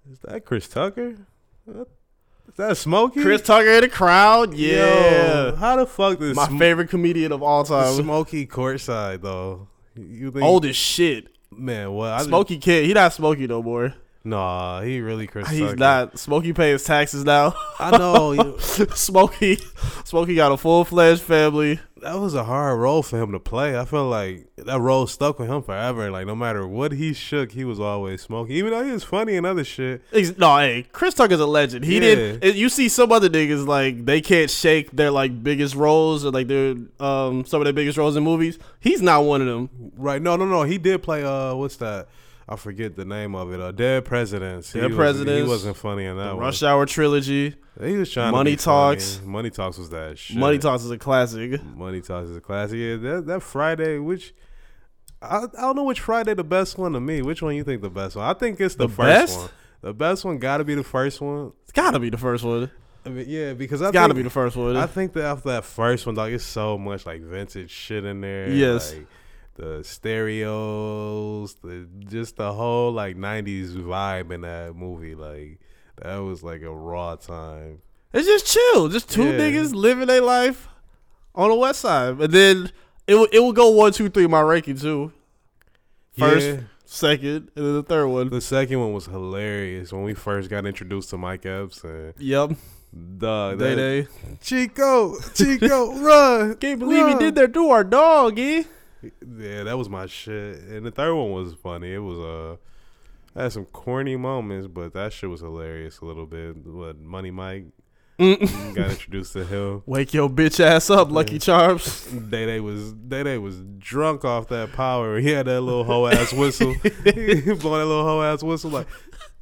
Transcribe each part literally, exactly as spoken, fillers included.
Is that Chris Tucker? Is that Smokey? Chris Tucker in the crowd? Yeah. Yo, how the fuck did my Sm- favorite comedian of all time. Smokey courtside though? You think Old as shit. Man, what? I Smokey just, kid. He not Smokey no more. Nah, he really Chris He's Tucker. not. Smokey pays taxes now. I know. You, Smokey, Smokey got a full fledged family. that was a hard role for him to play. I feel like that role stuck with him forever. Like no matter what he shook, he was always Smokey. Even though he was funny and other shit. Ex- No, hey, Chris Tucker's a legend. He Yeah. did. it- You see some other niggas like they can't shake their like biggest roles or like their um some of their biggest roles in movies. He's not one of them. Right? No, no, no. He did play. Uh, what's that? I forget the name of it. Uh, Dead Presidents. Dead he Presidents. Was, he wasn't funny in that The one. Rush Hour trilogy. He was trying Money to be Talks. funny. Money Talks was that shit. Money Talks is a classic. Money Talks is a classic. Yeah, that that Friday, which I, I don't know which Friday the best one to me. Which one you think the best one? I think it's the, The first best? one. The best one got to be the first one. It's gotta be the first one. I mean, yeah, because I It's gotta think, be the first one. I think that after that first one, dog, it's so much like vintage shit in there. Yes. Like, the stereos, the just the whole like nineties vibe in that movie, like that was like a raw time. It's just chill. Just two Yeah. niggas living their life on the west side. And then it will it will go one, two, three, my ranking too. First, Yeah. second, and then the third one. The second one was hilarious when we first got introduced to Mike Epps and Yep. dog. Day that- Day. Chico, Chico, run! Can't believe run. he did that to our dog, eh? Yeah, that was my shit. And the third one was funny. It was uh, had some corny moments, but that shit was hilarious a little bit. What Money Mike Mm. got introduced to him. Wake your bitch ass up, Lucky Charms. Day Day was Day Day was drunk off that power. He had that little hoe ass whistle, blowing that little hoe ass whistle like.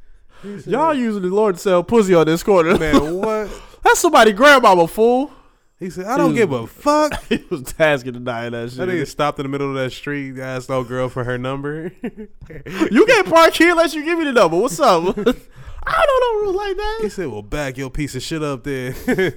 Y'all using the Lord to sell pussy on this corner. Man, what? That's somebody grandmama, fool. He said, I don't give a fuck. He was tasking to die in that shit. That nigga stopped in the middle of that street, asked no girl for her number. You can't park here unless you give me the number. What's up? I don't know rules like He that. said, well, back your piece of shit up there.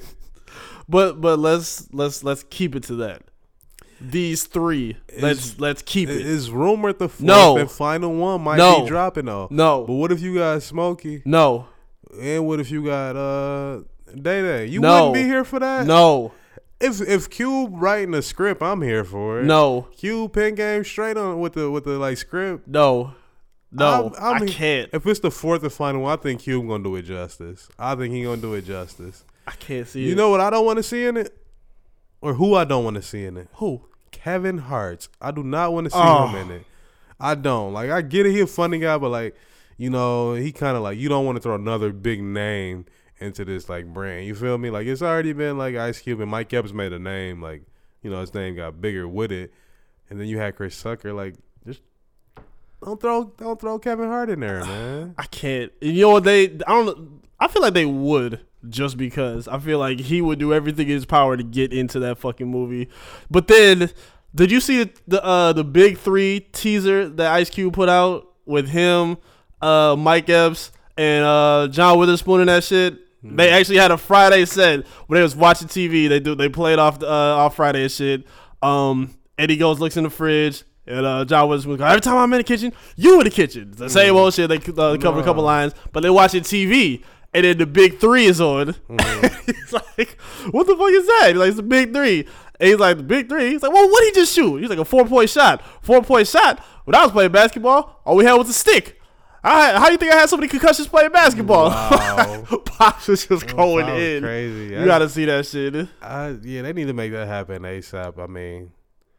But but let's let's let's keep it to that. These three. Let's Is- let's keep it. It's rumored the fourth No. and final one might No. be dropping though. No. But what if you got Smokey? No. And what if you got uh Day Day? You No. wouldn't be here for that? No. If if Cube writing a script, I'm here for it. No. Cube pen game straight on with the with the like script. No. No. I'm- I'm- I can't. If it's the fourth and final one, I think Cube gonna do it justice. I think he gonna do it justice. I can't see You it. know what I don't want to see in it? Or who I don't want to see in it? Who? Kevin Hart. I do not want to see Oh. him in it. I don't. Like, I get it. He a funny guy, but, like, you know, he kind of, like, you don't want to throw another big name into this, like, brand. You feel me? Like, it's already been, like, Ice Cube and Mike Epps made a name. Like, you know, his name got bigger with it. And then you had Chris Tucker. Like, just don't throw don't throw Kevin Hart in there, man. I can't. You know what they? I don't. know. I feel like they would just because I feel like he would do everything in his power to get into that fucking movie. But then, did you see the uh, the Big Three teaser that Ice Cube put out with him, uh, Mike Epps, and uh, John Witherspoon and that shit? Mm. They actually had a Friday set when they was watching T V. They do they played off uh, off Friday and shit. Um, Eddie goes looks in the fridge. And uh, John Witherspoon goes, every time I'm in the kitchen, you in the kitchen. The same old shit. They uh, cover a couple lines, but they're watching T V, and then the Big Three is on. Mm. He's like, what the fuck is that? He's like, it's the Big Three. And he's like, the Big Three? He's like, well, what did he just shoot? He's like, a four-point shot. Four-point shot? When I was playing basketball, all we had was a stick. I, how do you think I had so many concussions playing basketball? Wow. Pops was just going That was in. crazy. You got to see that shit. I, yeah, they need to make that happen ASAP. I mean,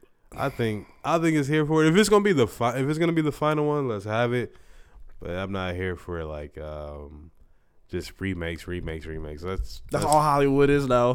I think I think it's here for it. If it's gonna be the fi- if it's gonna be the final one, let's have it. But I'm not here for like um, just remakes, remakes, remakes. That's That's all Hollywood is now.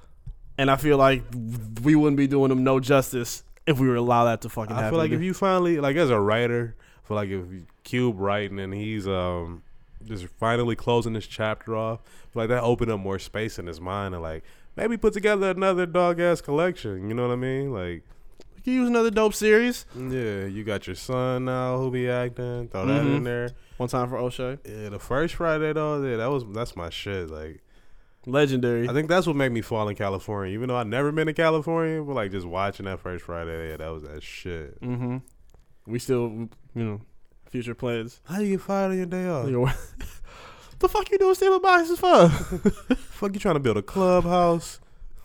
And I feel like we wouldn't be doing them no justice if we were allowed that to fucking I happen. feel like if you finally like as a writer, I feel like if Cube writing and he's um just finally closing this chapter off, I feel like that opened up more space in his mind and like maybe put together another dog ass collection. You know what I mean? Like. You can use another dope series. Yeah, you got your son now who be acting. Throw that Mhm. in there. One time for O'Shea. Yeah, the first Friday though, yeah, that was that's my shit. Like, Legendary. I think that's what made me fall in California. Even though I've never been to California, but like just watching that first Friday, yeah, that was that shit. Mm-hmm. We still, you know, future plans. How you get fired on your day off? The fuck you doing stealing boxes for? Fuck you trying to build a clubhouse?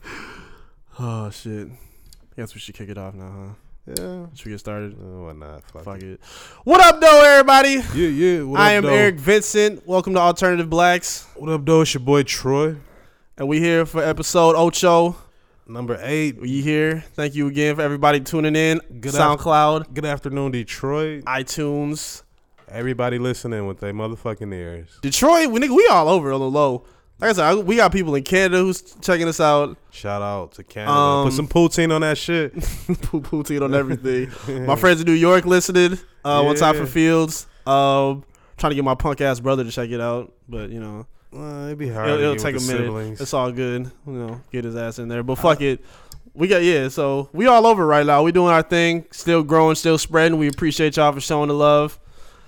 Oh shit. Guess we should kick it off now, huh? Yeah. Should we get started? Oh, why not? Fuck, Fuck it. it. What up, though, everybody? Yeah, yeah. What I up, am though? Eric Vincent. Welcome to Alternative Blacks. What up, though? It's your boy Troy. And we here for episode Ocho. Number eight. We here. Thank you again for everybody tuning in. Good SoundCloud, Af- good afternoon, Detroit. iTunes. Everybody listening with their motherfucking ears. Detroit, we nigga, we all over on the low. Like I said, I, we got people in Canada who's checking us out. Shout out to Canada. Um, Put some poutine on that shit. Poutine on everything. My friends in New York listening. Uh, Yeah. One time for Fields. Um, trying to get my punk ass brother to check it out, but you know, Well, it'd be hard. it'll, to it'll get take a with the minute. siblings. It's all good. You know, get his ass in there. But fuck it. We got yeah. So we all over right now. We doing our thing. Still growing. Still spreading. We appreciate y'all for showing the love.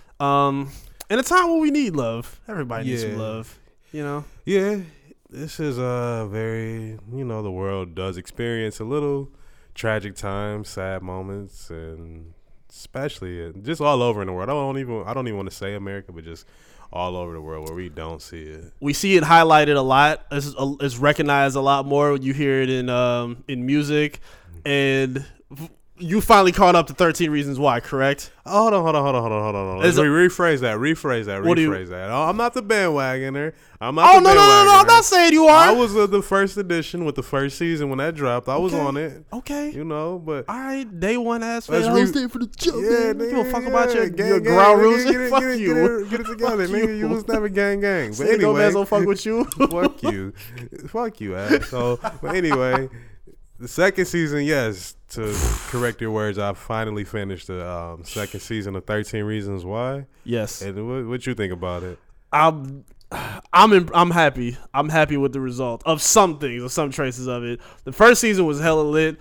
Um, in a time where we need love, everybody needs some Yeah. love. You know. Yeah, this is a very, you know, the world does experience a little tragic times, sad moments, and especially uh, just all over in the world. I don't even, I don't even want to say America, but just all over the world where we don't see it. We see it highlighted a lot. It's, it's recognized a lot more. You hear it in um in music, and you finally caught up to thirteen Reasons Why. Correct? Oh, hold on, hold on, hold on, hold on, hold on. Hold on. Let's Is it- re- rephrase that. Rephrase that. What do you- Rephrase that. Oh, I'm not the bandwagoner. I'm not. Oh the no, no, no, no! I'm bandwagoner. not saying you I are. was uh, the first edition with the first season when that dropped. I was Okay. on it. Okay. You know, but All right, day one ass Let's fan. re- I was there for the joke. yeah, man. nigga, You don't fuck yeah. about your, gang, your gang, ground nigga, rules. Get it, Fuck get it, you. Get it, get it together, Fuck nigga. you. You was never gang gang. But Say Gomez anyway, don't fuck with you. fuck you, fuck you, ass. So, but anyway, the second season, yes. To correct your words, I finally finished the um, second season of thirteen Reasons Why. Yes. And what, what you think about it? I'm I'm in, I'm happy. I'm happy with the result of some things, of some traces of it. The first season was hella lit.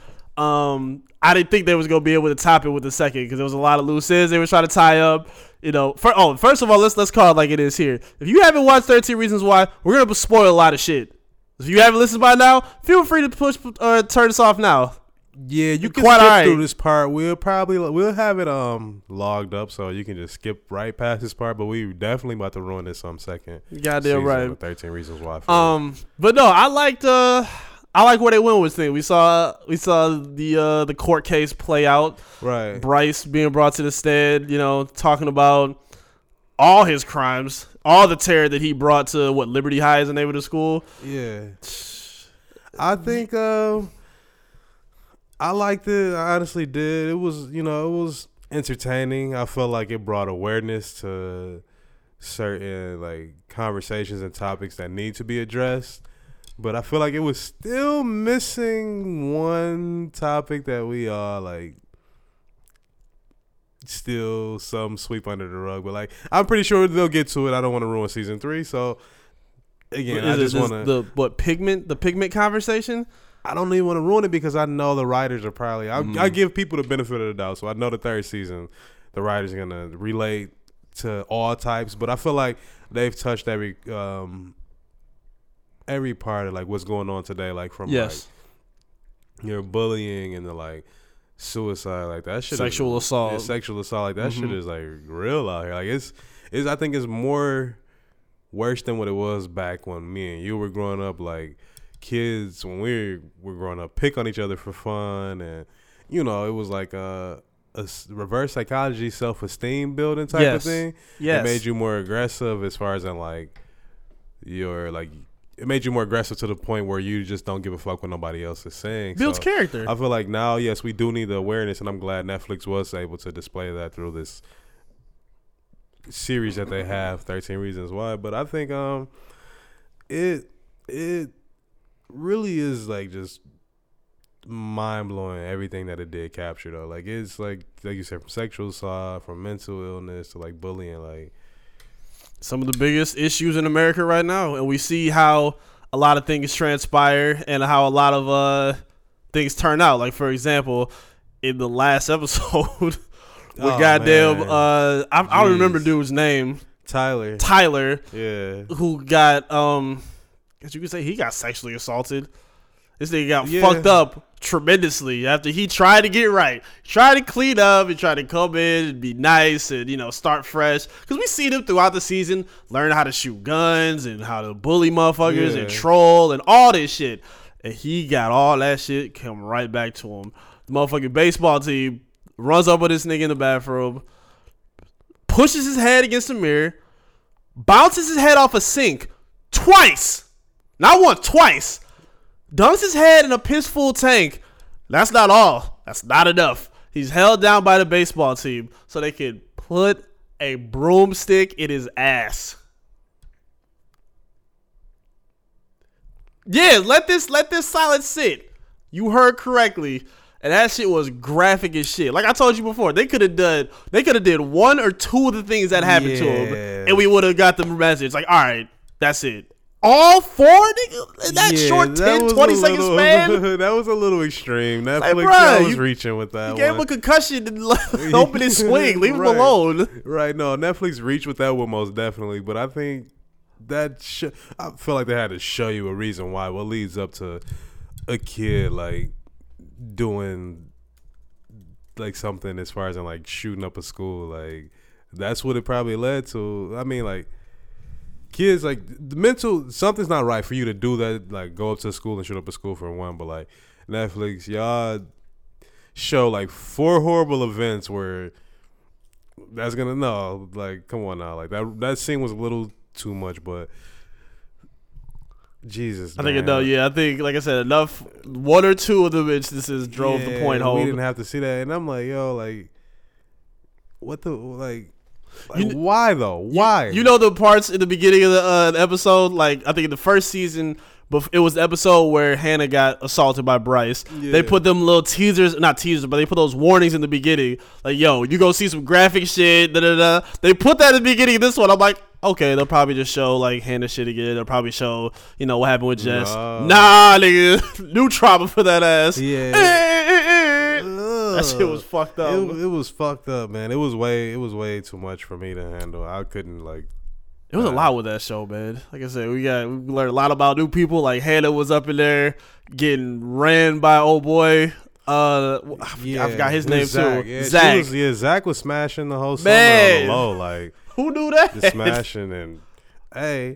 Um, I didn't think they was gonna be able to top it with the second because there was a lot of loose ends they were trying to tie up. You know, for, oh, first of all, let's let's call it like it is here. If you haven't watched thirteen Reasons Why, we're gonna spoil a lot of shit. If you haven't listened by now, feel free to push uh, turn this off now. Yeah, you can Quite skip alright. through this part. We'll probably we'll have it um logged up so you can just skip right past this part. But we definitely about to ruin this um second. Goddamn season right. of thirteen Reasons Why. for Um, but no, I liked uh, I like where they went with this thing. We saw we saw the uh the court case play out. right. Bryce being brought to the stand, you know, talking about all his crimes, all the terror that he brought to what Liberty High is the name of the school. Yeah, I think um, I liked it. I honestly did. It was you know it was entertaining. I felt like it brought awareness to certain like conversations and topics that need to be addressed. But I feel like it was still missing one topic that we all like still some sweep under the rug. But like I'm pretty sure they'll get to it. I don't want to ruin season three. So again, I Is it just this- want to. the what pigment the pigment conversation. I don't even want to ruin it because I know the writers are probably. I, Mm. I give people the benefit of the doubt, so I know the third season, the writers are gonna relate to all types. But I feel like they've touched every um every part of like what's going on today, like from Yes, like your bullying and the like suicide, like that shit. sexual is, assault. yeah, sexual assault, like that Mhm. shit is like real out here. Like it's, it's. I think it's more worse than what it was back when me and you were growing up. Like kids when we were growing up pick on each other for fun, and you know it was like a, a s- reverse psychology, self-esteem building type Yes. of thing. Yes, It made you more aggressive as far as in like your like it made you more aggressive to the point where you just don't give a fuck what nobody else is saying. builds So character. I feel like now, yes, we do need the awareness, and I'm glad Netflix was able to display that through this series that they have, thirteen Reasons Why. But I think um it it really is like just mind blowing everything that it did capture though. Like it's like like you said, from sexual assault, from mental illness to like bullying, like Some of the biggest issues in America right now, and we see how a lot of things transpire and how a lot of uh things turn out. Like for example, in the last episode, with Oh, goddamn, man. uh, I, I don't remember Jeez. dude's name, Tyler. Tyler, Yeah. who got um, guess you could say he got sexually assaulted, This nigga got Yeah. fucked up tremendously after he tried to get right. Tried to clean up and try to come in and be nice and, you know, start fresh. Because we seen him throughout the season learn how to shoot guns and how to bully motherfuckers Yeah. and troll and all this shit. And he got all that shit come right back to him. The motherfucking baseball team runs up with this nigga in the bathroom, pushes his head against the mirror, bounces his head off a sink twice. Not once, twice. Dunks his head in a piss full tank. That's not all. That's not enough. He's held down by the baseball team so they can put a broomstick in his ass. Yeah, let this let this silence sit. You heard correctly. And that shit was graphic as shit. Like I told you before, they could have done they could have did one or two of the things that happened to him, Yeah. and we would have got the message. Like, all right, that's it. All four niggas in that Yeah, short that ten, was twenty a seconds little- span. That was a little extreme. Netflix Like, bruh, y'all was you- reaching with that You gave him one. a concussion and let- open his swing. Leave him Right. alone. Right, no, Netflix reached with that one most definitely, but I think that sh- I feel like they had to show you a reason why. What leads up to a kid like doing like something as far as in like shooting up a school, like that's what it probably led to. I mean, like kids, like the mental something's not right for you to do that, like go up to school and shoot up a school for one. But like Netflix, y'all show like four horrible events where that's gonna no, like come on now, like that that scene was a little too much, but Jesus, I think man. no, yeah, I think like I said, enough. One or two of the instances drove the Yeah, point home. We didn't have to see that, and I'm like, yo, like, what the like, like You- why though? Why? You know the parts in the beginning of the uh, episode, like I think in the first season, bef- it was the episode where Hannah got assaulted by Bryce. Yeah. They put them little teasers, not teasers, but they put those warnings in the beginning, like yo, you go see some graphic shit. Da da da. They put that in the beginning of this one. I'm like, okay, they'll probably just show like Hannah shit again. They'll probably show, you know, what happened with Jess. No. Nah, nigga, new trauma for that ass. Yeah. Eh, eh, eh, eh. That shit was fucked up. It, it was fucked up, man. It was way, it was way too much for me to handle. I couldn't like. It was a lot with that show, man. Like I said, we got we learned a lot about new people. Like Hannah was up in there getting ran by old boy. Uh, I forgot, Yeah, I forgot his it name was Zach. too. Yeah, she Zach. was- yeah, Zach was smashing the whole summer Man. on the low, like Who knew that? just smashing and hey,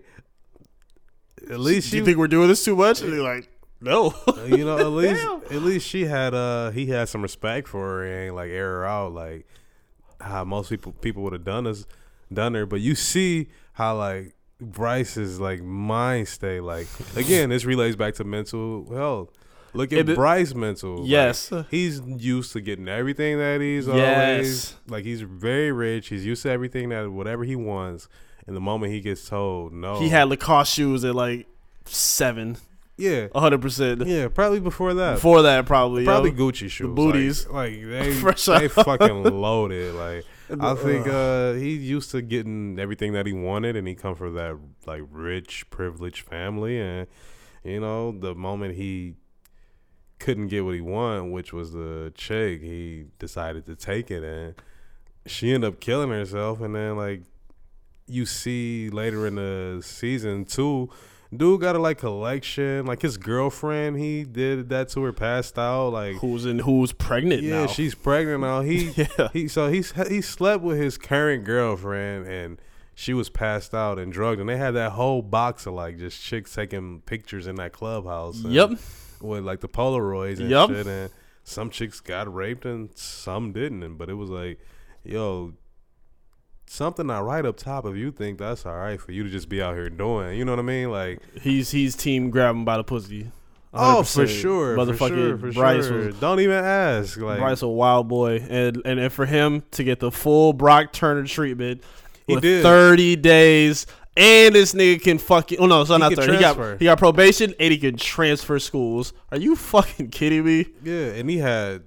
at least Do she, you think we're doing this too much? And they're like, no. you know, at least Damn. at least she had uh he had some respect for her and ain't like air her out like how most people people would have done us done her. But you see how like Bryce's like mind stay like again this relates back to mental health. Look at It- Bryce mental. Like, Yes. he's used to getting everything that he's Yes. always like he's very rich. He's used to everything that whatever he wants. And the moment he gets told no, He had Lacoste shoes at like seven, yeah a hundred percent. yeah probably before that. Before that, probably. Probably yo. Gucci shoes, The booties. like, like they Fresh they out. fucking loaded. Like I think uh, he's used to getting everything that he wanted, and he come from that like rich, privileged family, and you know the moment he couldn't get what he wanted, which was the chick, he decided to take it, and she ended up killing herself, and then like you see later in the season two. Dude got a like collection, like his girlfriend. He did that to her, passed out. Like Who's in? Who's pregnant yeah, now? she's pregnant now. He Yeah. he so he's he slept with his current girlfriend, and she was passed out and drugged, and they had that whole box of like just chicks taking pictures in that clubhouse. And Yep. with like the Polaroids and Yep. shit, and some chicks got raped and some didn't, and but it was like, yo. Something not right up top if you think that's all right for you to just be out here doing. You know what I mean? Like, He's he's team grab him by the pussy. oh, one hundred for percent. sure, for Motherfucking sure, for Bryce sure. was Don't even ask. Like, Bryce a wild boy, and and, and for him to get the full Brock Turner treatment He with did. thirty days, and this nigga can fucking oh no, so He not can thirty. He transfer. got he got probation, and he can transfer schools. Are you fucking kidding me? yeah, and he had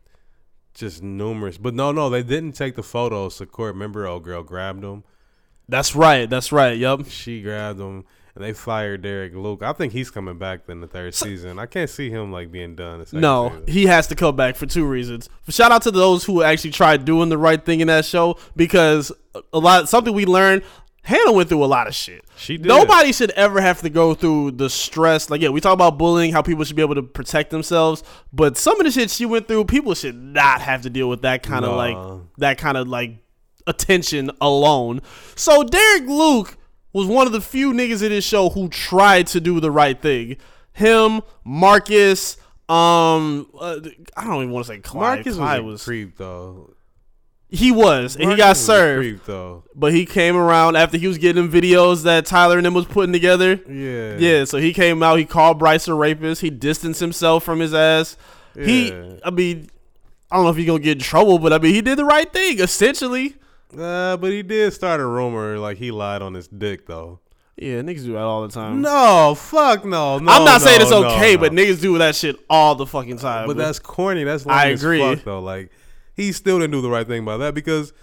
just numerous, but no, no, they didn't take the photos to court. Remember, old girl grabbed him. That's right. That's right. Yup. She grabbed him, and they fired Derek Luke. I think he's coming back in the third season. I can't see him like being done. the second No, season. he has to come back for two reasons. Shout out to those who actually tried doing the right thing in that show, because a lot something we learned. Hannah went through a lot of shit. She did. Nobody should ever have to go through the stress. Like, yeah, we talk about bullying, how people should be able to protect themselves, but some of the shit she went through, people should not have to deal with that kind of Nah. like that kind of like attention alone. So Derek Luke was one of the few niggas in this show who tried to do the right thing. Him, Marcus, um, uh, I don't even want to say Clyde. Marcus Clyde was a creep though. He was, and Marcus he got was a served. creep, though. But he came around after he was getting them videos that Tyler and them was putting together. Yeah. Yeah, so he came out, he called Bryce a rapist. He distanced himself from his ass. Yeah. He, I mean, I don't know if he's going to get in trouble, but I mean, he did the right thing, essentially. Uh, but he did start a rumor like he lied on his dick, though. Yeah, niggas do that all the time. No, fuck no. no I'm not no, saying it's no, okay, no. but niggas do that shit all the fucking time. But that's corny. That's lame I as agree. fuck, though. Like, he still didn't do the right thing by that because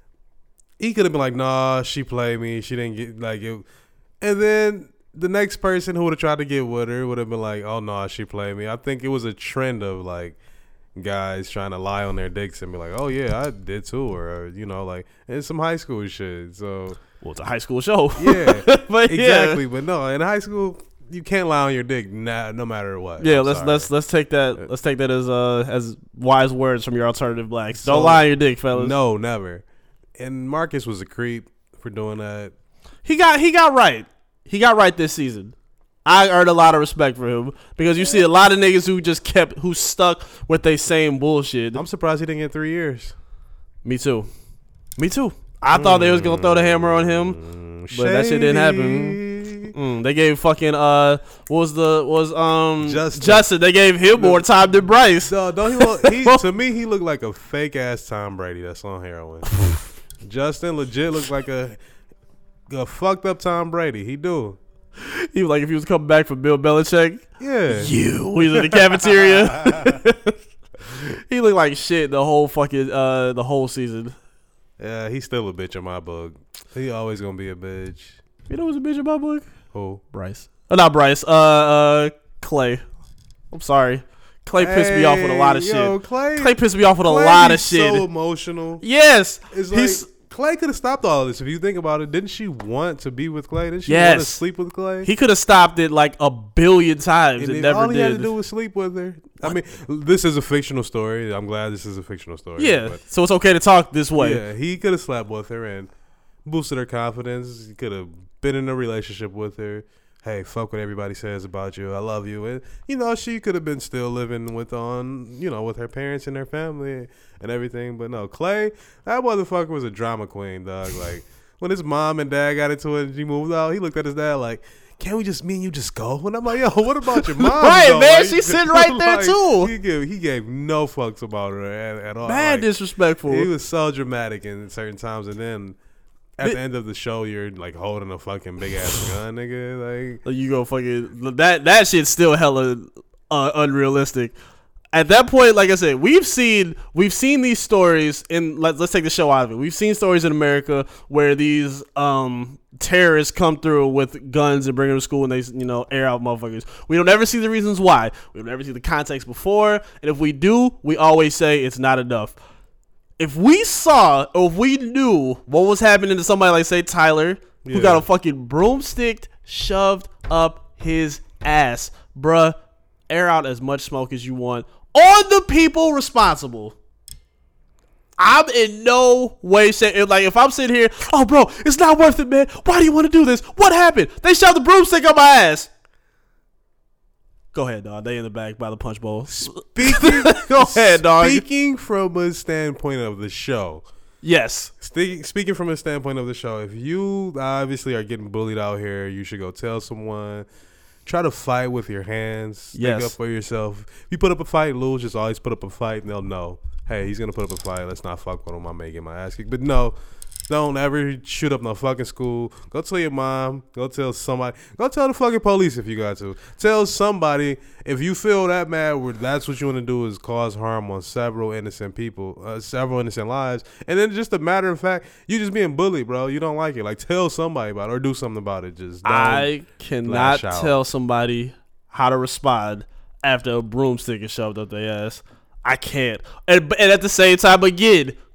he could have been like, nah, she played me. She didn't get, like, it. And then the next person who would have tried to get with her would have been like, oh, no, she played me. I think it was a trend of, like, guys trying to lie on their dicks and be like, oh, yeah, I did too. Or, you know, like, it's some high school shit. So, well, it's a high school show. yeah, but exactly. Yeah. But no, in high school, you can't lie on your dick nah, no matter what. Yeah, I'm let's sorry. let's let's take that let's take that as uh as wise words from your alternative blacks. So, Don't lie on your dick, fellas. No, never. And Marcus was a creep for doing that. He got he got right. He got right this season. I earned a lot of respect for him because you see a lot of niggas who just kept who stuck with their same bullshit. I'm surprised he didn't get three years. Me too. Me too. I thought they was gonna throw the hammer on him, but that shit didn't happen. Mm, they gave fucking uh, what was the was um Justin. Justin. They gave him more time than Bryce. So don't he, look, he to me he looked like a fake ass Tom Brady that's on heroin. Justin legit looked like a a fucked up Tom Brady. He do. He was like if he was coming back from Bill Belichick. Yeah. You. He was in the cafeteria. He looked like shit the whole fucking uh the whole season. Yeah, he's still a bitch in my book. He always gonna be a bitch. You know who's a bitch in my book? Who? Bryce. Oh, not Bryce. Uh, uh, Clay. I'm sorry. Clay pissed me off with a lot of yo, shit. Clay, Clay pissed me off with a Clay lot be of shit. So emotional. Yes. It's like He's, Clay could have stopped all this if you think about it. Didn't she want to be with Clay? Didn't she want to Yes. sleep with Clay? he could have stopped it like a billion times and and, then never all he did. had to do was sleep with her. I mean, this is a fictional story. I'm glad this is a fictional story. yeah. but So it's okay to talk this way. yeah, he could have slept with her and boosted her confidence. He could have been in a relationship with her. Hey, fuck what everybody says about you. I love you. And, you know, she could have been still living with on, you know, with her parents and her family and everything. But no, Clay, that motherfucker was a drama queen, dog. Like, when his mom and dad got into it and she moved out, he looked at his dad like, can't we just, me and you just go? And I'm like, yo, what about your mom? Right, though? man. Like, She's sitting right there, like, too. He gave, he gave no fucks about her at, at all. Mad Like, disrespectful. he was so dramatic in certain times. And then at the end of the show, you're like holding a fucking big ass gun, nigga. Like, Like, you go fucking that that shit's still hella uh, unrealistic. At that point, like I said, we've seen we've seen these stories in let's let's take the show out of it. We've seen stories in America where these um terrorists come through with guns and bring them to school and they you know air out motherfuckers. We don't ever see the reasons why. We don't ever see the context before, and if we do, we always say it's not enough. If we saw or if we knew what was happening to somebody like say Tyler, Yeah. who got a fucking broomstick shoved up his ass, bruh, air out as much smoke as you want on the people responsible. I'm in no way saying, like, if I'm sitting here, oh, bro, it's not worth it, man. Why do you want to do this? What happened? They shoved the broomstick up my ass. Go ahead, dog. They in the back by the punch bowl. Speaking, Go ahead, dog. Speaking from a standpoint of the show, Yes. Speaking speaking from a standpoint of the show, if you obviously are getting bullied out here, you should go tell someone. Try to fight with your hands. Stick Yes. up for yourself. If you put up a fight, lose. Just always put up a fight, and they'll know. Hey, he's gonna put up a fight. Let's not fuck with him. I may get my ass kicked. But no, don't ever shoot up no fucking school. Go tell your mom. Go tell somebody. Go tell the fucking police if you got to. Tell somebody if you feel that mad where that's what you want to do is cause harm on several innocent people, uh, several innocent lives. And then just a matter of fact, you just being bullied, bro. You don't like it. Like tell somebody about it or do something about it. Just don't I cannot lash out. tell somebody how to respond after a broomstick is shoved up their ass. I can't. And, and at the same time, again,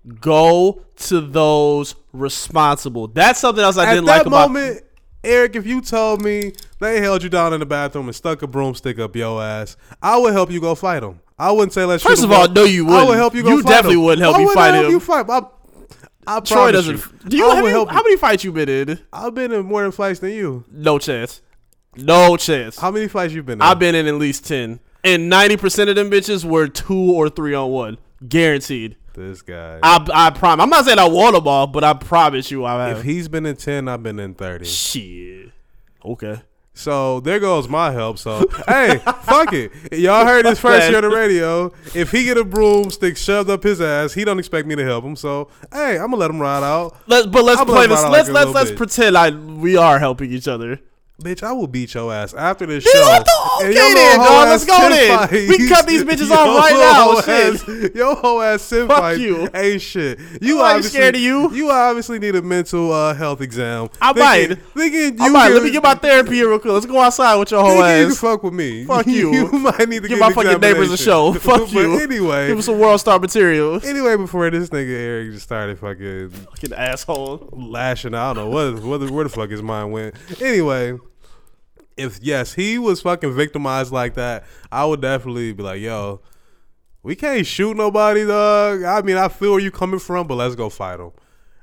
Go to those responsible. That's something else I At didn't that like about. moment, Eric, if you told me they held you down in the bathroom and stuck a broomstick up your ass, I would help you go fight them. I wouldn't say let's. First shoot of all, up. no, you I wouldn't. would help you go You fight definitely him. wouldn't help I me would fight help him. You fight. I, I Troy promise doesn't. you. Do you I have would you, help how you. many fights you been in? I've been in more fights than you. No chance. No chance. How many fights you been in? I've been in at least ten, and ninety percent of them bitches were two or three on one, guaranteed. This guy. I I promise. I'm not saying I won them all, but I promise you I have. If he's been in ten, I've been in thirty. Shit. Okay. So there goes my help. So hey, fuck it. Y'all heard this first here on the radio. If he get a broomstick shoved up his ass, he don't expect me to help him. So hey, I'm gonna let him ride out. Let's but let's I'm play gonna this. ride out Let's like a let's little let's bitch. pretend like we are helping each other. Bitch, I will beat your ass after this Dude, show. what the- And okay your then, little dog, hoe let's ass go sin then. fight- We can cut these bitches your off right now, hoe shit. ass- Your whole ass sin Fuck fight you. ain't shit. You I ain't obviously scared of you. You obviously need a mental uh, health exam. I thinking, might. Thinking you I might. can, Let me get my therapy here real quick. Let's go outside with your whole thinking you can ass. fuck with me. Fuck you. You might need to Give get my an fucking neighbors a show. examination. Fuck But you. anyway, Give us some world star material. anyway, before this nigga Eric just started fucking Fucking asshole. lashing out, I don't know what, what where the fuck his mind went. Anyway, if yes, he was fucking victimized like that, I would definitely be like, yo, we can't shoot nobody, dog. I mean, I feel where you coming from, but let's go fight him.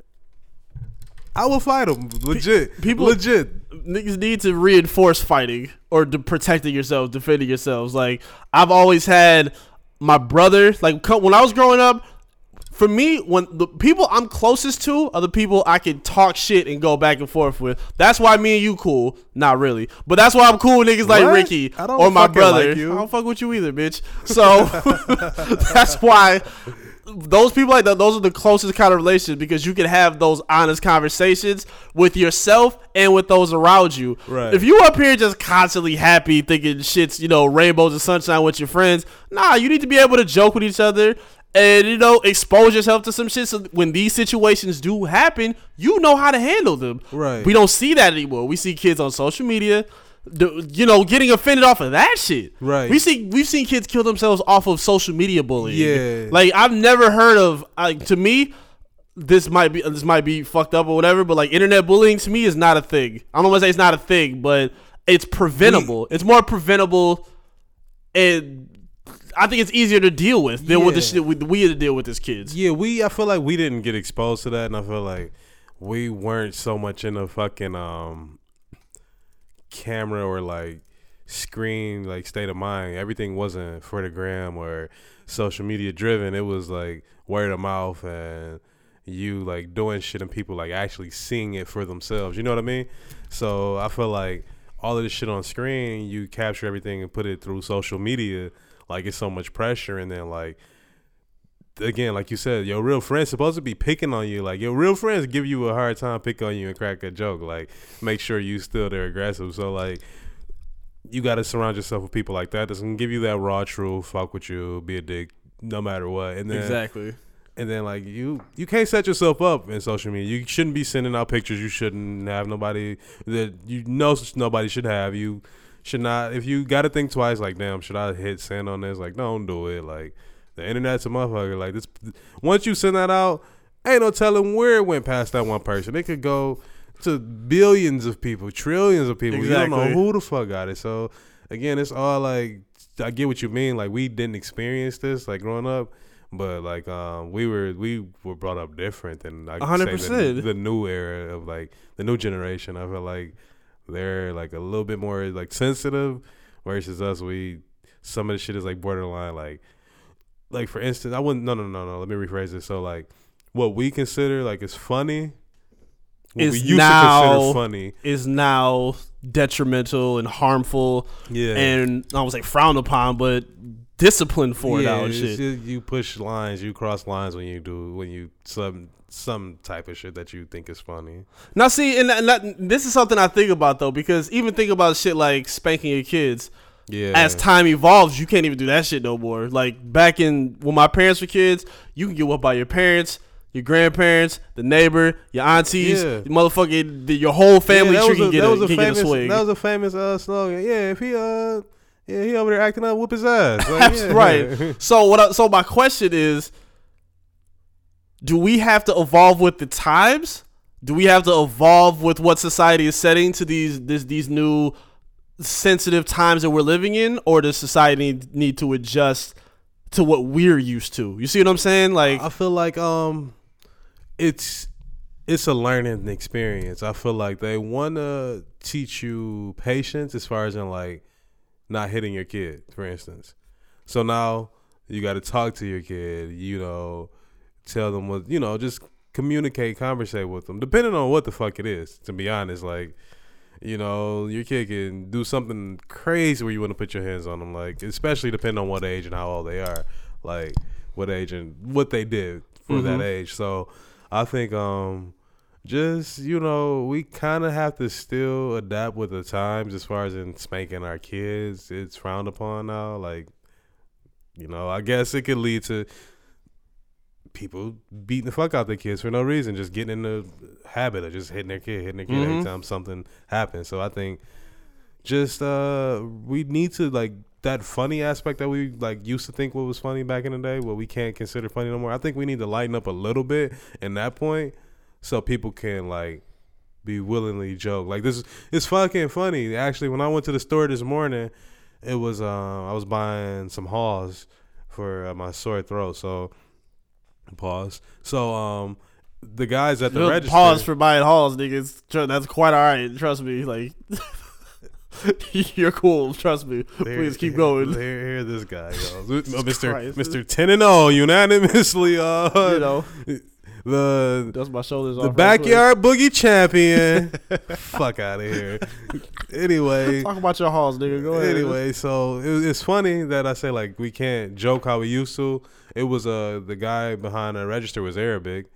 I will fight him, legit. People- legit. Niggas need to reinforce fighting or de- protecting yourselves, defending yourselves. Like, I've always had my brother, like, co- when I was growing up, for me, when the people I'm closest to are the people I can talk shit and go back and forth with. That's why me and you cool. Not really. But that's why I'm cool with niggas like What? Ricky I don't or my fucking brother. like you. I don't fuck with you either, bitch. So, that's why those people like that, those are the closest kind of relationships because you can have those honest conversations with yourself and with those around you. Right. If you up here just constantly happy thinking shit's, you know, rainbows and sunshine with your friends, nah, you need to be able to joke with each other and, you know, expose yourself to some shit so when these situations do happen, you know how to handle them. Right. We don't see that anymore. We see kids on social media, the, you know, getting offended off of that shit. Right. We see we've seen kids kill themselves off of social media bullying. Yeah. Like I've never heard of. Like to me, this might be this might be fucked up or whatever. But like internet bullying to me is not a thing. I don't want to say it's not a thing, but it's preventable. We, it's more preventable, and I think it's easier to deal with than with the Yeah. shit we, we had to deal with as kids. Yeah, we. I feel like we didn't get exposed to that, and I feel like we weren't so much in the fucking um camera or like screen like state of mind. Everything wasn't for the gram or social media driven. It was like word of mouth and you like doing shit and people like actually seeing it for themselves. You know what I mean? So I feel like all of this shit on screen, you capture everything and put it through social media. Like it's so much pressure, and then like again, like you said, your real friends supposed to be picking on you. Like your real friends give you a hard time, pick on you, and crack a joke. Like make sure you still they're aggressive. So like you got to surround yourself with people like that that's gonna give you that raw truth, fuck with you, be a dick, no matter what. And then Exactly. and then like you you can't set yourself up in social media. You shouldn't be sending out pictures you shouldn't have nobody that you know nobody should have. You should not. If you got to think twice, like damn, should I hit send on this? Like don't do it. Like the internet's a motherfucker. Like this, once you send that out, ain't no telling where it went past that one person. It could go to billions of people, trillions of people. Exactly. You don't know who the fuck got it. So again, it's all like I get what you mean. Like we didn't experience this like growing up. But like um, we were we were brought up different than like one hundred percent the, the new era of like the new generation. I feel like they're like a little bit more like sensitive versus us. We some of the shit is like borderline like like for instance I wouldn't no no no no let me rephrase it. So like what we consider like is funny, what Is we used now- to consider funny Is now detrimental and harmful, yeah and I was like frowned upon, but disciplined for it yeah, out and it's shit. just- you push lines, you cross lines when you do when you some some type of shit that you think is funny. Now, see, and, that, and that, this is something I think about though, because even think about shit like spanking your kids. Yeah. As time evolves, you can't even do that shit no more. Like back in when my parents were kids, you can get whooped by your parents, your grandparents, the neighbor, your aunties, Yeah. your motherfucking the, your whole family Yeah, that tree was a- can get that a, was a can get a famous- swing. That was a famous uh, slogan. Yeah, if he uh yeah he over there acting up, whoop his ass. Like, yeah. That's right. So what? I, so my question is, do we have to evolve with the times? Do we have to evolve with what society is setting to these this, these new sensitive times that we're living in, or does society need, need to adjust to what we're used to? You see what I'm saying? Like, I feel like um, it's it's a learning experience. I feel like they want to teach you patience as far as in like not hitting your kid, for instance. So now you got to talk to your kid, you know, tell them what, you know, just communicate, conversate with them, depending on what the fuck it is, to be honest. Like, you know, your kid can do something crazy where you want to put your hands on them, like, especially depending on what age and how old they are, like, what age and what they did for mm-hmm. that age. So I think um, just, you know, we kind of have to still adapt with the times as far as in spanking our kids. It's frowned upon now. Like, you know, I guess it could lead to people beating the fuck out their kids for no reason, just getting in the habit of just hitting their kid, hitting their kid mm-hmm. anytime something happens. So I think just uh, we need to, like, that funny aspect that we like used to think what was funny back in the day, what we can't consider funny no more. I think we need to lighten up a little bit in that point so people can like be willingly joke. Like this, it's fucking funny. Actually, when I went to the store this morning, it was uh, I was buying some Halls for uh, my sore throat. So. Pause. So, um, the guys at the You'll register. Pause for buying Halls, niggas. That's quite all right. Trust me. Like, you're cool. Trust me. There, Please keep going. Here, here, this guy goes, Mister Christ. Mister Ten and zero, unanimously. Uh, you know, the that's my shoulders. The backyard boogie champion. Fuck out of here. Anyway, talk about your Halls, nigga. Go ahead. Anyway, so it, it's funny that I say like we can't joke how we used to. It was uh the guy behind the register was Arabic,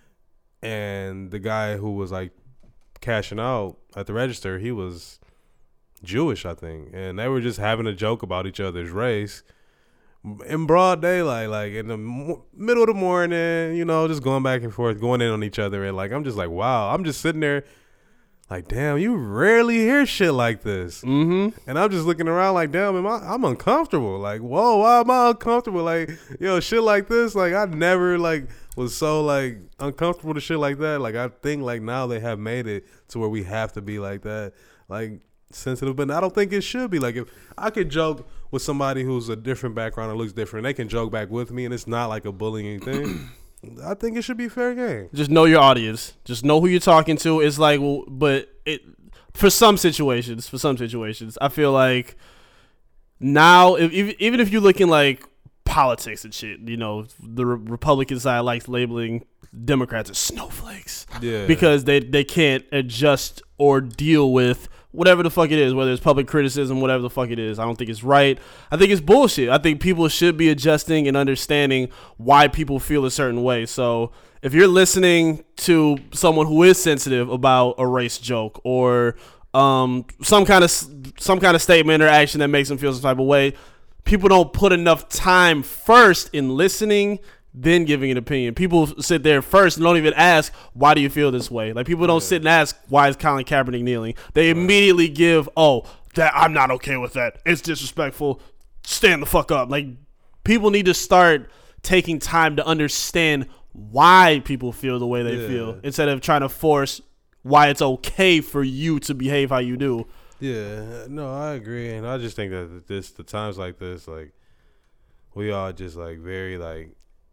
and the guy who was like cashing out at the register, he was Jewish, I think, and they were just having a joke about each other's race in broad daylight, like in the m- middle of the morning, you know, just going back and forth, going in on each other, and like I'm just like, wow, I'm just sitting there. Like, damn, you rarely hear shit like this. Mm-hmm. And I'm just looking around like, damn, am I, I'm uncomfortable. Like, whoa, why am I uncomfortable? Like, yo, shit like this, like, I never, like, was so, like, uncomfortable to shit like that. Like, I think, like, now they have made it to where we have to be like that, like, sensitive. But I don't think it should be. Like, if I could joke with somebody who's a different background or looks different, they can joke back with me, and it's not, like, a bullying thing. I think it should be fair game. Just know your audience. Just know who you're talking to. It's like, well, but it for some situations, for some situations, I feel like now, if, even if you're looking like politics and shit, you know, the Re- Republican side likes labeling Democrats as snowflakes, yeah, because they they can't adjust or deal with whatever the fuck it is, whether it's public criticism, whatever the fuck it is. I don't think it's right. I think it's bullshit. I think people should be adjusting and understanding why people feel a certain way. So if you're listening to someone who is sensitive about a race joke or um, some kind of some kind of statement or action that makes them feel some type of way, people don't put enough time first in listening, then giving an opinion. People sit there first and don't even ask, why do you feel this way? Like, people don't yeah. sit and ask, why is Colin Kaepernick kneeling? They right. immediately give, oh, that I'm not okay with that. It's disrespectful. Stand the fuck up. Like, people need to start taking time to understand why people feel the way they yeah. feel, instead of trying to force why it's okay for you to behave how you do. Yeah, no, I agree. And I just think that this, the times like this, like, we all just, like, very, like,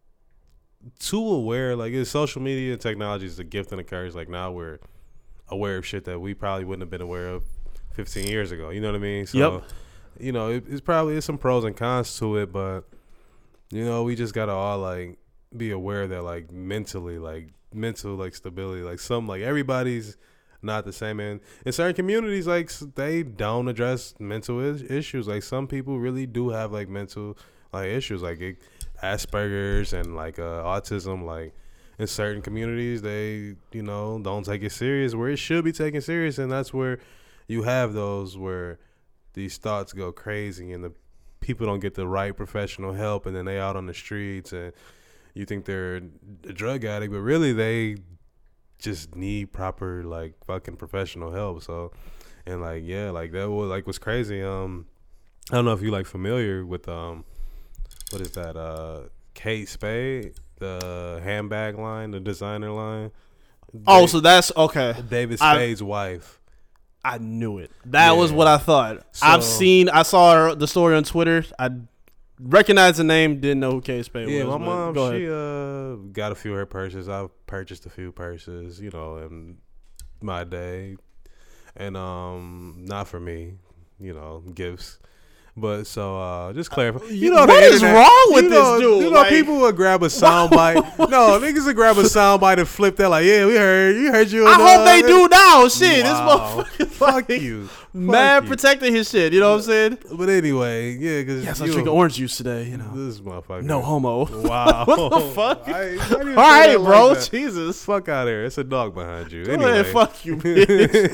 too aware. Like, it's social media and technology is a gift and a curse. Like, now we're aware of shit that we probably wouldn't have been aware of fifteen years ago. You know what I mean? So, yep. you know, it, it's probably there's some pros and cons to it, but, you know, we just gotta all, like, be aware that, like, mentally, like, mental, like, stability, like, some, like, everybody's not the same. And in certain communities, like, they don't address mental is- issues. Like, some people really do have, like, mental, like, issues. Like, it, Asperger's and like uh, autism, like in certain communities, they, you know, don't take it serious where it should be taken serious. And that's where you have those where these thoughts go crazy and the people don't get the right professional help, and then they out on the streets and you think they're a drug addict, but really they just need proper, like, fucking professional help. So, and like, yeah, like that was like was crazy. Um, I don't know if you like familiar with um. What is that? Uh, Kate Spade. the handbag line, the designer line. Oh, Dave, so that's okay. David I- Spade's wife. I knew it. That Yeah. was what I thought. So- I've seen. I saw her, the story on Twitter. I recognized the name. Didn't know who Kate Spade Yeah, was. my but mom, go she ahead. uh got a few of her purses. I've purchased a few purses, you know, in my day. And um not for me, you know, gifts. But so uh just clarify. You know, what the is internet- wrong with you know, this dude? You know, Like- people would grab a soundbite. No, niggas would grab a soundbite and flip that like, yeah, we heard, you heard you. I on, hope uh, they do now. Shit, Wow. this motherfucker. Fuck like, you. Mad Fuck you. protecting his shit. You know what I'm saying? But anyway, yeah, because Yes, I drink orange juice today. You know, this motherfucker. no homo. Wow. What the fuck? I, I didn't even All say right, that bro. like that. Jesus. Fuck out of here. It's a dog behind you. Go Anyway. ahead, fuck you, bitch.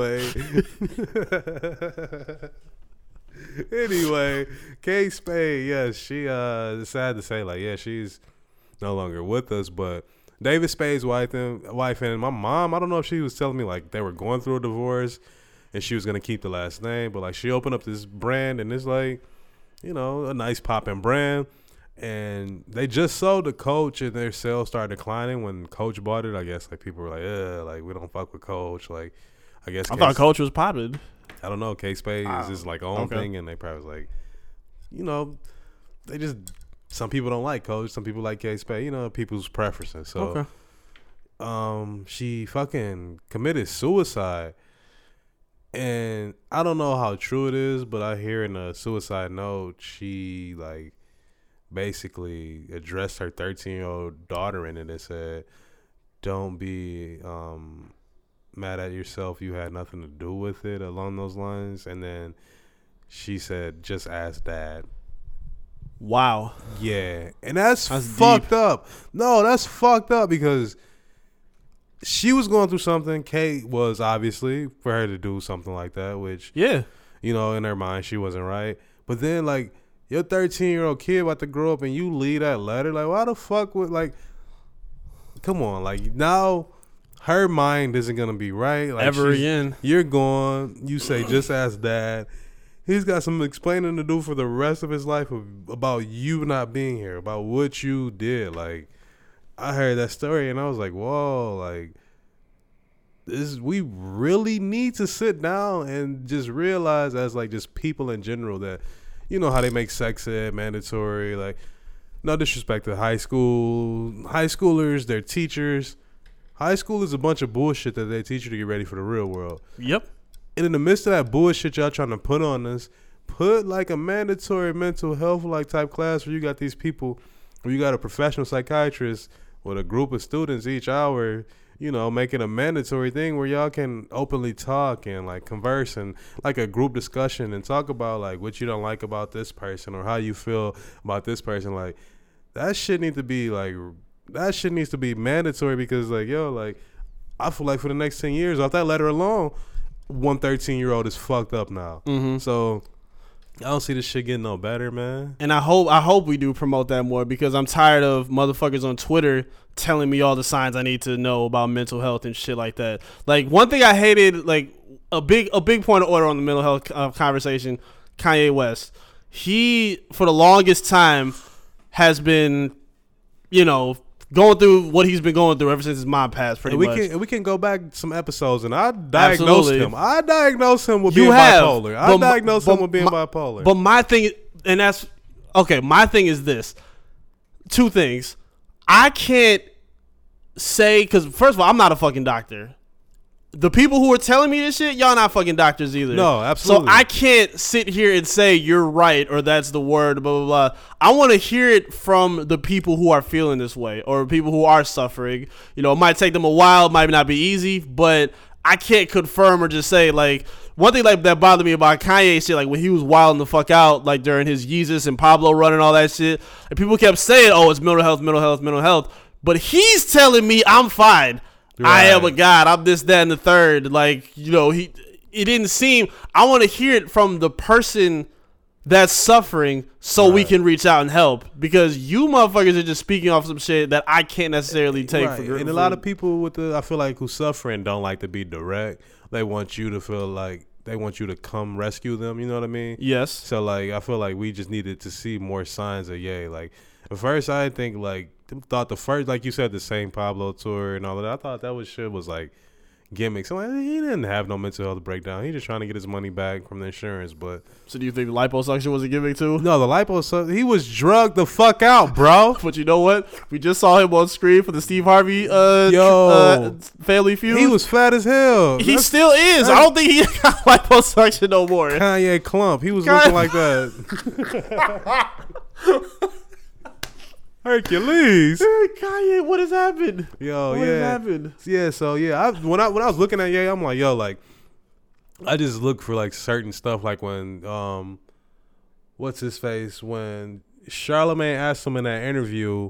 anyway. anyway, Kate Spade, yes, she uh it's sad to say, like, yeah, she's no longer with us, but David Spade's wife and wife and my mom, I don't know if she was telling me like they were going through a divorce and she was gonna keep the last name, but like she opened up this brand and it's like, you know, a nice popping brand. And they just sold the Coach, and their sales started declining when Coach bought it. I guess like people were like, "Yeah, like we don't fuck with Coach." Like, I guess I Kate- thought Coach was popping. I don't know. Kate Spade is his like own okay. thing, and they probably was like, you know, they just some people don't like Coach, some people like Kate Spade. You know, people's preferences. So, Okay. um, she fucking committed suicide, and I don't know how true it is, but I hear in a suicide note she like basically addressed her thirteen year old daughter in it and said, "Don't be um." mad at yourself, you had nothing to do with it, along those lines. And then she said, just ask dad. Wow. Yeah, and that's, That's fucked deep. up. No, that's fucked up because she was going through something. Kate was, obviously, for her to do something like that, which, Yeah. you know, in her mind she wasn't right. But then like your thirteen year old kid about to grow up and you leave that letter, like why the fuck would, like, come on, like now her mind isn't gonna be right. Like Ever she's- again. You're gone. You say, just ask dad. He's got some explaining to do for the rest of his life of, about you not being here, about what you did. Like, I heard that story and I was like, whoa, like, this we really need to sit down and just realize as like just people in general that, you know how they make sex ed mandatory. Like, no disrespect to high school, high schoolers, their teachers. High school is a bunch of bullshit that they teach you to get ready for the real world. Yep. And in the midst of that bullshit y'all trying to put on us, put like a mandatory mental health like type class where you got these people, where you got a professional psychiatrist with a group of students each hour, you know, making a mandatory thing where y'all can openly talk and like converse and like a group discussion and talk about like what you don't like about this person or how you feel about this person. Like, that shit need to be like, that shit needs to be mandatory because like, yo, like, I feel like for the next ten years off that letter alone, one thirteen year old is fucked up now. Mm-hmm. So I don't see this shit getting no better, man. And I hope I hope we do promote that more because I'm tired of motherfuckers on Twitter telling me all the signs I need to know about mental health and shit like that. Like, one thing I hated, like a big a big point of order on the mental health uh, conversation, Kanye West. He for the longest time has been, you know, going through what he's been going through ever since his mom passed, pretty And we much. can and we can go back some episodes, and I diagnosed Absolutely. him. I diagnosed him with You being have, bipolar. I but- diagnosed but him with being my- bipolar. But my thing, and that's okay. My thing is this: two things. I can't say because first of all, I'm not a fucking doctor. The people who are telling me this shit, y'all not fucking doctors either. No, absolutely. So I can't sit here and say you're right or that's the word, blah, blah, blah. I want to hear it from the people who are feeling this way or people who are suffering. You know, it might take them a while, it might not be easy, but I can't confirm or just say, like, one thing like that bothered me about Kanye shit, like when he was wilding the fuck out, like during his Yeezus and Pablo run and all that shit, and people kept saying, oh, it's mental health, mental health, mental health. But he's telling me I'm fine. I am a Right. god. I'm this, that, and the third. Like, you know, he. It didn't seem. I want to hear it from the person that's suffering, so we Right. can reach out and help. Because you motherfuckers are just speaking off some shit that I can't necessarily take Right. for granted. And a lot of people with the I feel like who suffering don't like to be direct. They want you to feel like they want you to come rescue them. You know what I mean? Yes. So like I feel like we just needed to see more signs of yay. Like at first I didn't think like thought the first, like you said, the Saint Pablo tour and all of that. I thought that was shit was like gimmicks. I'm like, he didn't have no mental health breakdown. He just trying to get his money back from the insurance. But so do you think liposuction was a gimmick too? no, the liposuction, he was drugged the fuck out, bro. But you know what? We just saw him on screen for the Steve Harvey uh, Yo, uh Family Feud. He was fat as hell. He That's still is. I don't think he got liposuction no more. Kanye Clump. He was Kanye. looking like that. Hercules. Hey, Kanye, what has happened? Yo, what yeah. has happened? Yeah, so yeah, I, when I when I was looking at Ye, I'm like, yo, like, I just look for like certain stuff, like when um, what's his face when Charlamagne asked him in that interview,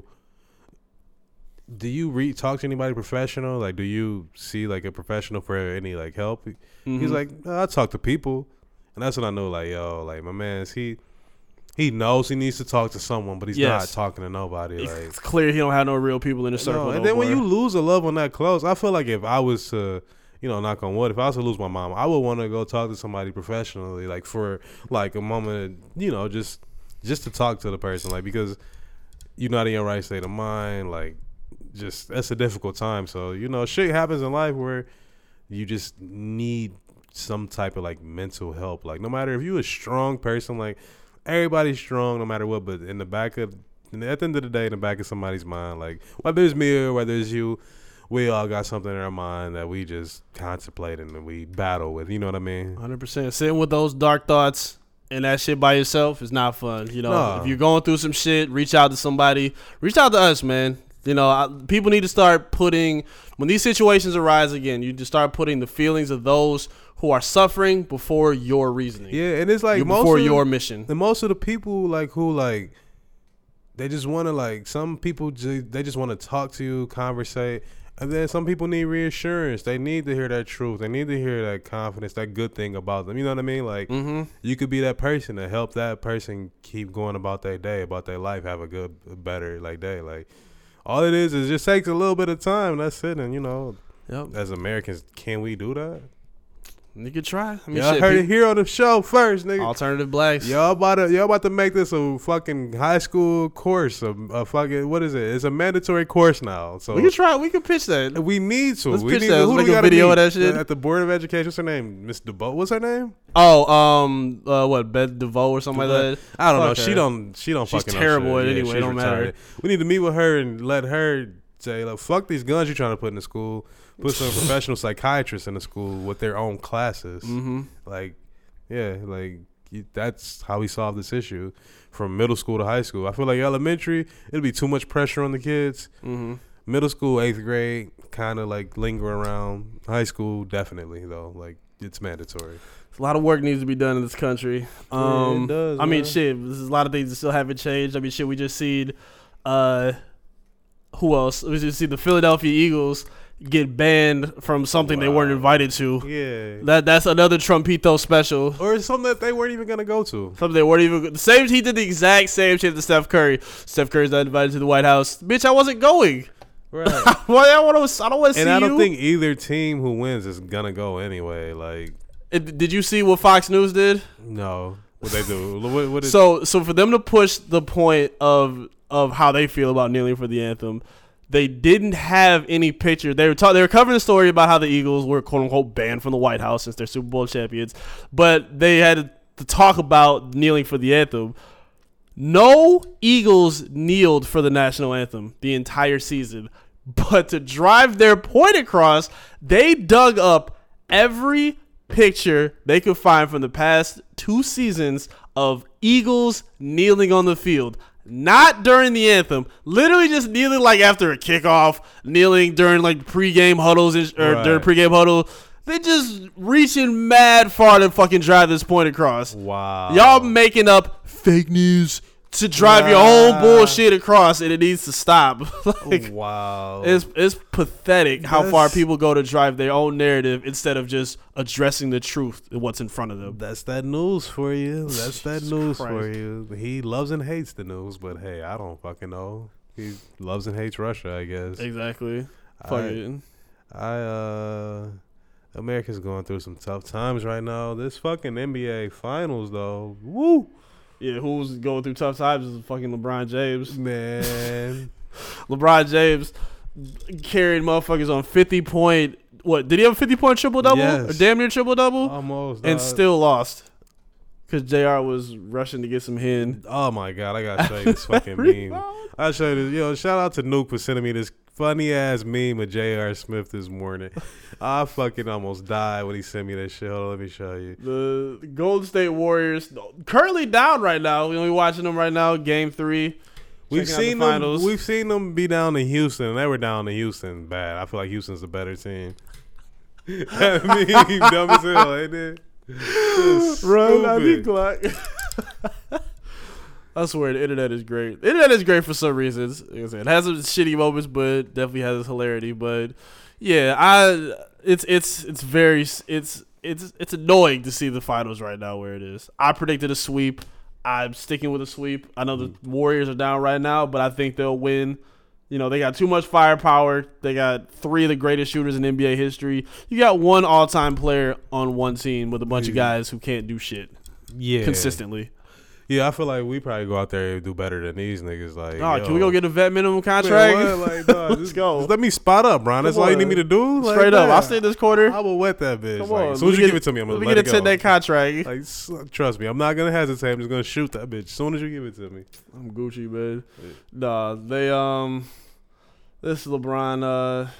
do you re- talk to anybody professional? Like, do you see like a professional for any like help? Mm-hmm. He's like, no, I talk to people, and that's when I know, like, yo, like my man's he. He knows he needs to talk to someone, but he's yes. not talking to nobody. Like, it's clear he don't have no real people in the circle. No, and no then more. when you lose a loved one that close, I feel like if I was to, you know, knock on wood, if I was to lose my mom, I would want to go talk to somebody professionally, like for like a moment, you know, just just to talk to the person, like because you're not in your right state of mind, like just that's a difficult time. So you know, shit happens in life where you just need some type of like mental help. Like no matter if you're a strong person, like. Everybody's strong no matter what, but in the back of, at the end of the day, in the back of somebody's mind, like whether it's me or whether it's you, we all got something in our mind that we just contemplate and we battle with. You know what I mean? one hundred percent. Sitting with those dark thoughts and that shit by yourself is not fun. You know, no. If you're going through some shit, reach out to somebody. Reach out to us, man. You know, I, people need to start putting, when these situations arise again, you just start putting the feelings of those who are suffering before your reasoning. Yeah, and it's like you, most before of, your mission. And most of the people like who like they just want to like some people ju- they just want to talk to you, conversate, and then some people need reassurance. They need to hear that truth. They need to hear that confidence, that good thing about them. You know what I mean? Like mm-hmm. you could be that person to help that person keep going about their day, about their life, have a good, better like day. Like all it is is just takes a little bit of time. That's it. And you know, yep. as Americans, can we do that? You could try. I mean, y'all shit, heard people, it here on the show first, nigga. Alternative blacks. Y'all about to y'all about to make this a fucking high school course. A, a fucking what is it? It's a mandatory course now. So we can try. We can pitch that. We need to. Let's we pitch need that. to. Let's Who make we a gotta video meet? of that shit At the Board of Education. What's her name? Miss DeVoe. What's her name? Oh, um, uh, what Beth DeVoe or something like that. I don't Fuck know. her. She don't. She don't She's fucking. terrible know at shit. anyway. Yeah, It don't matter. We need to meet with her and let her say, like, fuck these guns you're trying to put in the school. Put some professional psychiatrists in the school with their own classes. Mm-hmm. Like. Yeah, like you, that's how we solve this issue from middle school to high school. I feel like elementary, it'll be too much pressure on the kids. Mm-hmm. Middle school, eighth grade, kind of like linger around. High school, definitely though, like it's mandatory. A lot of work needs to be done in this country. Um, yeah, it does, I mean, man. shit. There's a lot of things that still haven't changed. I mean, shit. We just seen, uh, who else? We just see the Philadelphia Eagles get banned from something wow. they weren't invited to. Yeah, that that's another Trumpito special, or something that they weren't even gonna go to. Something they weren't even the same. He did the exact same shit to Steph Curry. Steph Curry's not invited to the White House. Bitch, I wasn't going. Right. Well, I don't want to. I don't want to see you. And I don't think either team who wins is gonna go anyway. Like, it, did you see what Fox News did? No. What they do? What, what did, so, so for them to push the point of of how they feel about kneeling for the anthem. They didn't have any picture. They were ta- they were covering the story about how the Eagles were quote unquote banned from the White House since they're Super Bowl champions, but they had to talk about kneeling for the anthem. No Eagles kneeled for the national anthem the entire season, but to drive their point across, they dug up every picture they could find from the past two seasons of Eagles kneeling on the field. Not during the anthem. Literally just kneeling like after a kickoff, kneeling during like pregame huddles or right. during pregame huddle. They just reaching mad far to fucking drive this point across. Wow. Y'all making up fake news to drive wow. your own bullshit across, and it needs to stop. Like, wow. It's it's pathetic how that's, far people go to drive their own narrative instead of just addressing the truth and what's in front of them. That's that news for you. That's that Jesus news Christ. for you. He loves and hates the news, but hey, I don't fucking know. He loves and hates Russia, I guess. Exactly. I, Fuck it. I uh America's going through some tough times right now. This fucking N B A finals though. Woo! Yeah, who's going through tough times is fucking LeBron James. Man. LeBron James carried motherfuckers on fifty point. What did he have a fifty point triple double Yes. or damn near triple double? Almost. And dog. still lost because J R was rushing to get some hen. Oh my god, I gotta show you this fucking meme. I show you this. Yo, shout out to Nuke for sending me this funny ass meme of J R. Smith this morning. I fucking almost died when he sent me that shit. Hold on, let me show you. The Golden State Warriors currently down right now. We're watching them right now. Game three. We've Checking out seen the them. finals. We've seen them be down in Houston. They were down in Houston bad. I feel like Houston's a better team. That meme dumb as hell, ain't it? Run, I need Stupid. clock. I swear the internet is great. The internet is great for some reasons. Like I said, it has some shitty moments, but definitely has its hilarity. But yeah, I it's it's it's very it's it's it's annoying to see the finals right now where it is. I predicted a sweep. I'm sticking with a sweep. I know the Warriors are down right now, but I think they'll win. You know, they got too much firepower. They got three of the greatest shooters in N B A history. You got one all-time player on one team with a bunch of guys who can't do shit Yeah, consistently. Yeah, I feel like we probably go out there and do better than these niggas. Like, Oh, yo, can we go get a vet minimum man, contract? what? Like, nah, Let's just, go. Just let me spot up, Ron. That's Come all you on. need me to do. Like, Straight up. man, I'll stay in this quarter. I will wet that bitch. Come Like, on. as soon as Let you me give it to me, I'm gonna Let me let get it a go. ten-day contract. Like, s- trust me, I'm not gonna hesitate. I'm just gonna shoot that bitch as soon as you give it to me. I'm Gucci, man. Nah, they um, this LeBron. Uh,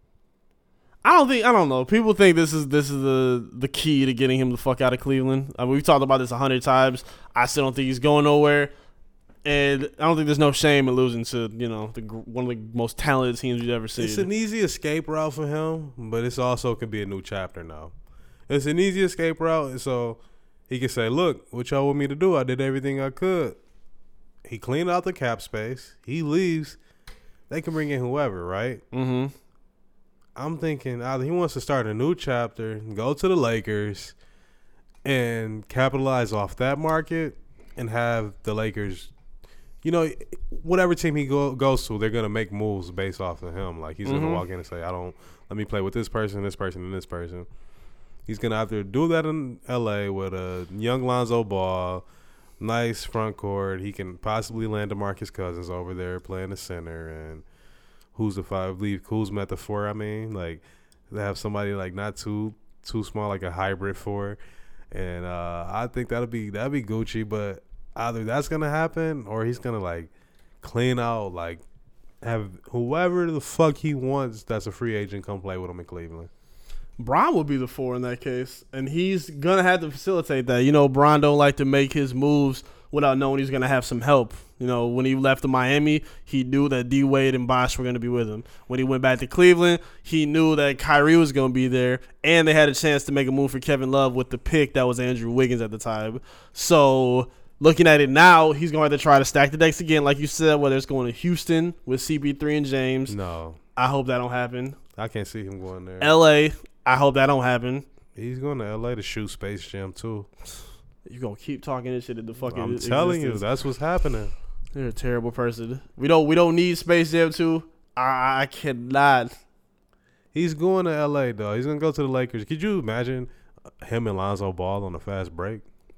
I don't think I don't know. People think this is this is the the key to getting him the fuck out of Cleveland. I mean, we've talked about this a hundred times. I still don't think he's going nowhere, and I don't think there's no shame in losing to you know the gr- one of the most talented teams you've ever seen. It's an easy escape route for him, but it's also could be a new chapter now. It's an easy escape route, so he can say, "Look, what y'all want me to do? I did everything I could." He cleaned out the cap space. He leaves. They can bring in whoever, right? Mm-hmm. I'm thinking either he wants to start a new chapter, go to the Lakers, and capitalize off that market, and have the Lakers, you know, whatever team he go, goes to, they're gonna make moves based off of him. Like he's Mm-hmm. gonna walk in and say, "I don't let me play with this person, this person, and this person." He's gonna either do that in L A with a young Lonzo Ball, nice front court. He can possibly land DeMarcus Cousins over there playing the center, and who's the five? Leave Kuzma at the four. I mean, like they have somebody like not too too small, like a hybrid four, and uh, I think that'll be that'll be Gucci. But either that's gonna happen, or he's gonna like clean out, like have whoever the fuck he wants that's a free agent come play with him in Cleveland. Bron would be the four in that case, and he's gonna have to facilitate that. You know, Bron don't like to make his moves without knowing he's gonna have some help. You know, when he left to Miami, he knew that D Wade and Bosh were gonna be with him. When he went back to Cleveland, he knew that Kyrie was gonna be there, and they had a chance to make a move for Kevin Love with the pick that was Andrew Wiggins at the time. So looking at it now, he's going to try to stack the decks again, like you said. Whether it's going to Houston with C P three and James, No, I hope that don't happen. I can't see him going there. L A, I hope that don't happen. He's going to L A to shoot Space Jam too. You gonna keep talking this shit at the fucking. I'm telling you, existence. that's what's happening. You're a terrible person. We don't. We don't need Space Jam two. I, I cannot. He's going to L A though. He's gonna go to the Lakers. Could you imagine him and Lonzo Ball on a fast break?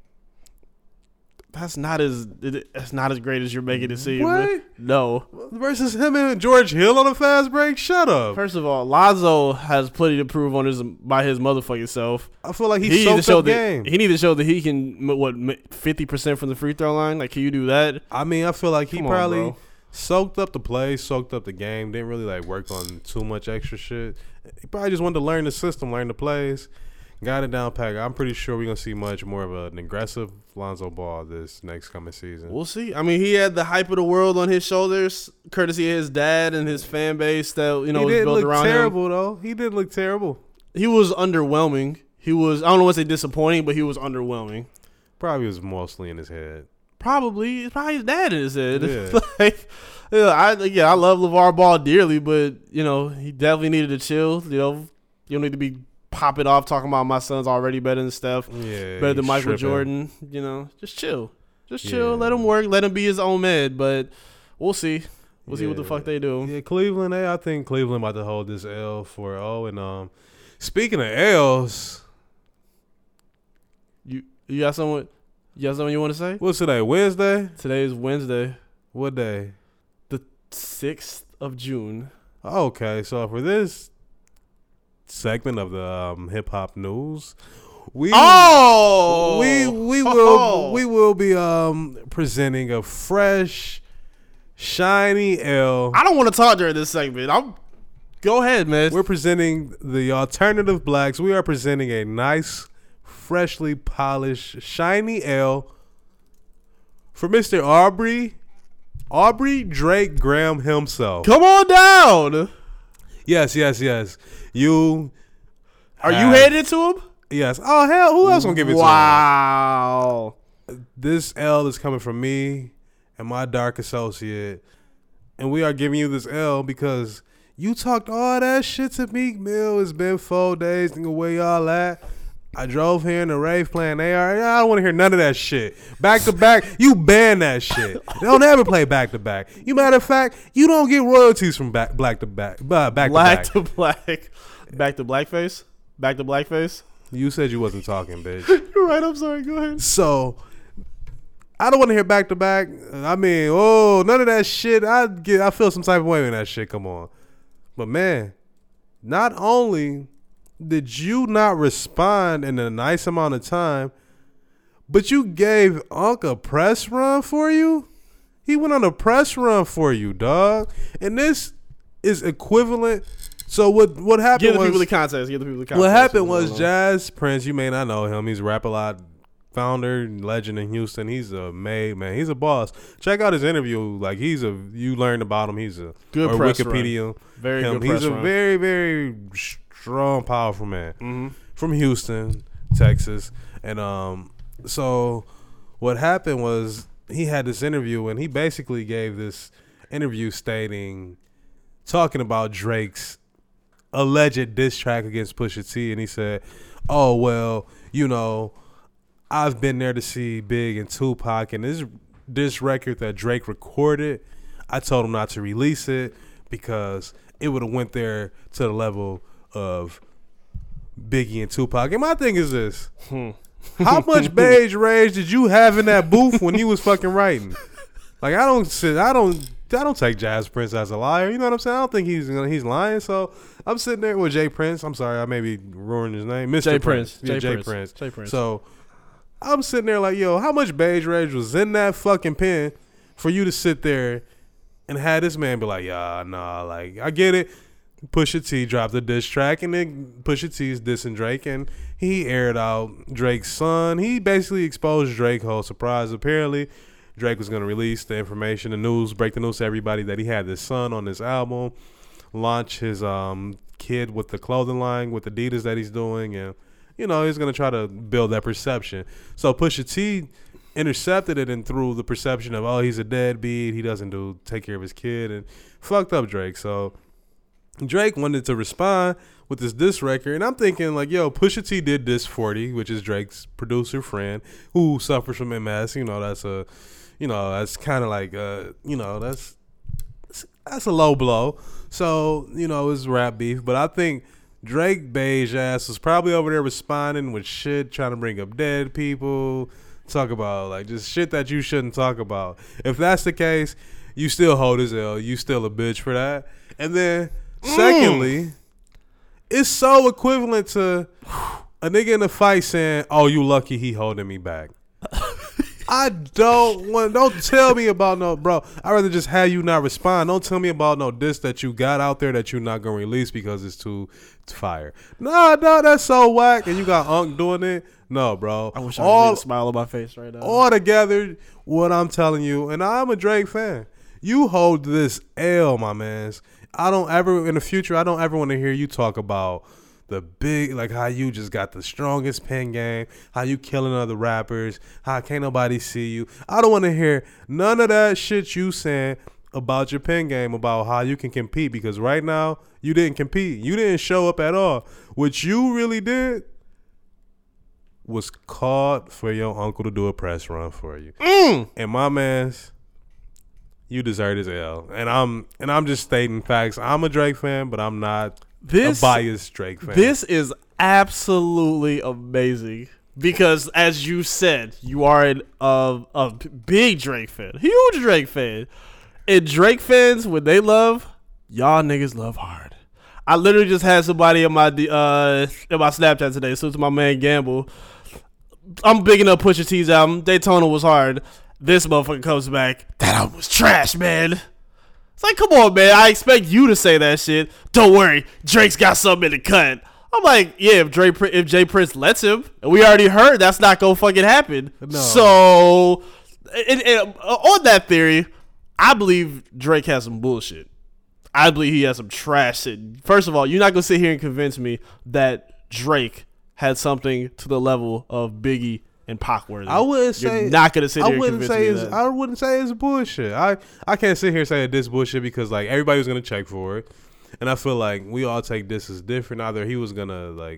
That's not as. That's not as great as you're making it seem. What? No. Versus him and George Hill on a fast break? Shut up. First of all, Lonzo has plenty to prove on his by his motherfucking self. I feel like he, He need to soaked show up that game. he need to show that he can m- what fifty percent from the free throw line. Like, can you do that? I mean, I feel like he Come on, probably bro. soaked up the play, soaked up the game. Didn't really like work on too much extra shit. He probably just wanted to learn the system, learn the plays. Got it down pat. I'm pretty sure we're gonna see much more of an aggressive Lonzo Ball this next coming season. We'll see. I mean, he had the hype of the world on his shoulders, courtesy of his dad and his fan base that you know he was didn't built look around him. terrible though. He did look terrible. He was underwhelming. He was. I don't know what's say disappointing, but he was underwhelming. Probably was mostly in his head. Probably, it's probably his dad in his head. Yeah. like, yeah, I yeah, I love LeVar Ball dearly, but you know, he definitely needed to chill. You know, you don't need to be popping off talking about my son's already better than Steph, Yeah, better than he's Michael tripping. Jordan. You know, just chill, just chill. Yeah. Let him work. Let him be his own man. But we'll see. We'll see what the Yeah. fuck they do. Yeah, Cleveland. Hey, I think Cleveland about to hold this L for oh. And um, speaking of L's, You you got someone? You got something you want to say? what's today? Wednesday. Today is Wednesday. What day? sixth of June. Okay, so for this segment of the um, hip hop news, we oh we we will oh. we will be um presenting a fresh, shiny L. I don't want to talk during this segment. I'm go ahead, man. We're presenting the alternative blacks. We are presenting a nice, freshly polished, shiny L for Mister Aubrey, Aubrey Drake Graham himself. Come on down. Yes, yes, yes. You are have, you headed it to him? Yes. Oh hell, who else gonna give it wow. to him? Wow. This L is coming from me and my dark associate, and we are giving you this L because you talked all that shit to Meek Mill. It's been four days. Nigga, where y'all at? I drove here in the rave playing A R. I don't want to hear none of that shit. Back to back, you ban that shit. Don't ever play back to back. You matter of fact, you don't get royalties from back black to back. Uh, back black to back. to black. Back to blackface. Back to blackface. You said you wasn't talking, bitch. You're right. I'm sorry. Go ahead. So I don't want to hear back to back. I mean, oh, none of that shit. I get. I feel some type of way when that shit come on. But man, not only did you not respond in a nice amount of time, but you gave Unc a press run for you? He went on a press run for you, dog. And this is equivalent. So what what happened Give the was... people the context. Give the people the context. What happened was Jazz Prince, you may not know him. He's Rap-A-Lot founder, legend in Houston. He's a made man. He's a boss. Check out his interview. Like he's a... You learned about him. He's a... Good or press Wikipedia. Run. Very him. good press He's a run. very, very... strong, powerful man mm-hmm. from Houston, Texas. And um, so what happened was he had this interview and he basically gave this interview stating, talking about Drake's alleged diss track against Pusha T. And he said, oh, well, you know, I've been there to see Big and Tupac, and this, this record that Drake recorded, I told him not to release it because it would have went there to the level of Biggie and Tupac. And my thing is this. Hmm. How much beige rage did you have in that booth when he was fucking writing? Like I don't sit I don't I don't take Jazz Prince as a liar. You know what I'm saying? I don't think he's he's lying. So I'm sitting there with Jay Prince. I'm sorry, I maybe ruined his name. Mister Jay Prince. Prince. Yeah, Jay, Jay Prince. Prince. Jay Prince. So I'm sitting there like, yo, how much beige rage was in that fucking pen for you to sit there and have this man be like, yeah, nah, like I get it. Pusha T dropped the diss track, and then Pusha T is dissing Drake, and he aired out Drake's son. He basically exposed Drake. Whole surprise. Apparently, Drake was going to release the information, the news, break the news to everybody that he had this son on this album, launch his um kid with the clothing line with Adidas that he's doing, and you know he's going to try to build that perception. So Pusha T intercepted it and threw the perception of, oh, he's a deadbeat, he doesn't do take care of his kid, and fucked up Drake. So Drake wanted to respond with this diss record, and I'm thinking like, yo, Pusha T did diss forty, which is Drake's producer friend who suffers from M S. You know, that's a, you know, that's kind of like, uh, you know, that's that's a low blow. So you know, it's rap beef, but I think Drake beige ass was probably over there responding with shit, trying to bring up dead people, talk about like just shit that you shouldn't talk about. If that's the case, you still hold his L. You still a bitch for that. And then secondly, mm. it's so equivalent to a nigga in a fight saying, oh, you lucky he holding me back. I don't want, don't tell me about no, bro. I'd rather just have you not respond. Don't tell me about no diss that you got out there that you're not going to release because it's too it's fire. No, no, that's so whack. And you got Unc doing it. No, bro. I wish I all, had a smile on my face right now. All together, what I'm telling you, and I'm a Drake fan. You hold this L, my mans. I don't ever, in the future, I don't ever want to hear you talk about the big, like how you just got the strongest pen game, how you killing other rappers, how can't nobody see you. I don't want to hear none of that shit you saying about your pen game, about how you can compete, because right now, you didn't compete. You didn't show up at all. What you really did was called for your uncle to do a press run for you. Mm. And my mans, you deserve his L. And I'm and I'm just stating facts. I'm a Drake fan, but I'm not this, a biased Drake fan. This is absolutely amazing because, as you said, you are an, uh, a big Drake fan, huge Drake fan. And Drake fans, when they love, y'all niggas love hard. I literally just had somebody in my uh in my Snapchat today. So it's my man Gamble. I'm bigging up Pusha T's album. Daytona was hard. This motherfucker comes back. That album was trash, man. It's like, come on, man. I expect you to say that shit. Don't worry, Drake's got something in the cut. I'm like, yeah, if Drake, if Jay Prince lets him, and we already heard that's not gonna fucking happen. No. So, and, and, uh, on that theory, I believe Drake has some bullshit. I believe he has some trash shit. First of all, you're not gonna sit here and convince me that Drake had something to the level of Biggie and Pac worthy. I wouldn't you're say not gonna sit I here and wouldn't convince say me it's, that. I wouldn't say it's bullshit. I I can't sit here and say this bullshit because like everybody was gonna check for it. And I feel like we all take this as different. Either he was gonna like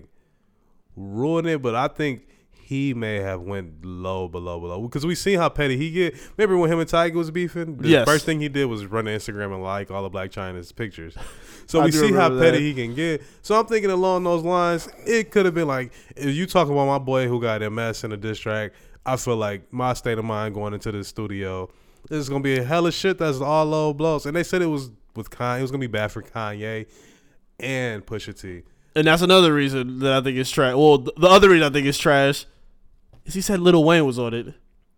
ruin it, but I think he may have went low, below, below. Because we seen how petty he get. Remember when him and Tiger was beefing? The yes. first thing he did was run to Instagram and like all of Blac Chyna's pictures. So we see how petty that. he can get. So I'm thinking along those lines, it could have been like, if you talking about my boy who got M S in a diss track, I feel like my state of mind going into the studio, this is going to be a hella shit that's all low blows. And they said it was with Kanye, it was going to be bad for Kanye and Pusha T. And that's another reason that I think it's trash. Well, the other reason I think it's trash is he said Lil Wayne was on it.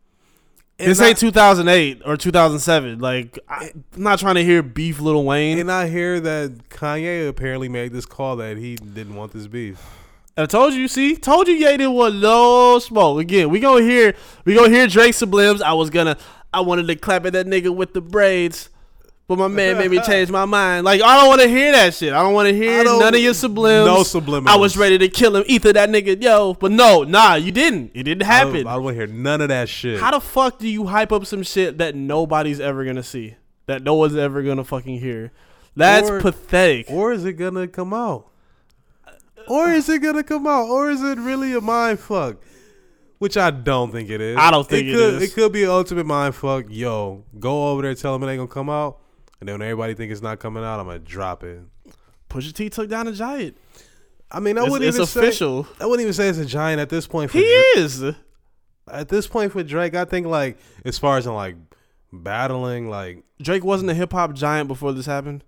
And this I, ain't two thousand eight or two thousand seven. Like, I, I'm not trying to hear beef Lil Wayne. And I hear that Kanye apparently made this call that he didn't want this beef. I told you, see, told you, Ye didn't want no smoke. Again, we gonna hear, we gonna hear Drake sublims. I was gonna, I wanted to clap at that nigga with the braids, but my man made me change my mind. Like, I don't want to hear that shit. I don't want to hear none of your sublims. No subliminals. I was ready to kill him, ether that nigga, yo. But no, nah, you didn't. It didn't happen. I don't, I don't want to hear none of that shit. How the fuck do you hype up some shit that nobody's ever gonna see, that no one's ever gonna fucking hear? That's or, pathetic. Or is it gonna come out? Or is it gonna come out? Or is it really a mind fuck? Which I don't think it is. I don't think it, it could, is. It could be an ultimate mind fuck. Yo, go over there, tell them it ain't gonna come out, and then when everybody think it's not coming out, I'm gonna drop it. Pusha T took down a giant. I mean, I it's, wouldn't it's even official. say. I wouldn't even say it's a giant at this point. For he Drake. is. At this point for Drake, I think like as far as in like battling, like Drake wasn't a hip hop giant before this happened.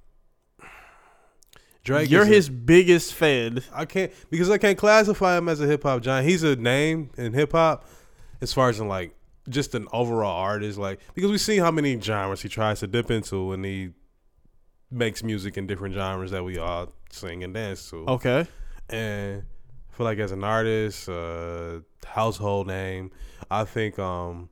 Drake, you're his a, biggest fan. I can't because I can't classify him as a hip hop giant. He's a name in hip hop as far as in like just an overall artist. Like because we see how many genres he tries to dip into and he makes music in different genres that we all sing and dance to. Okay, and I feel like as an artist, uh, household name, I think um,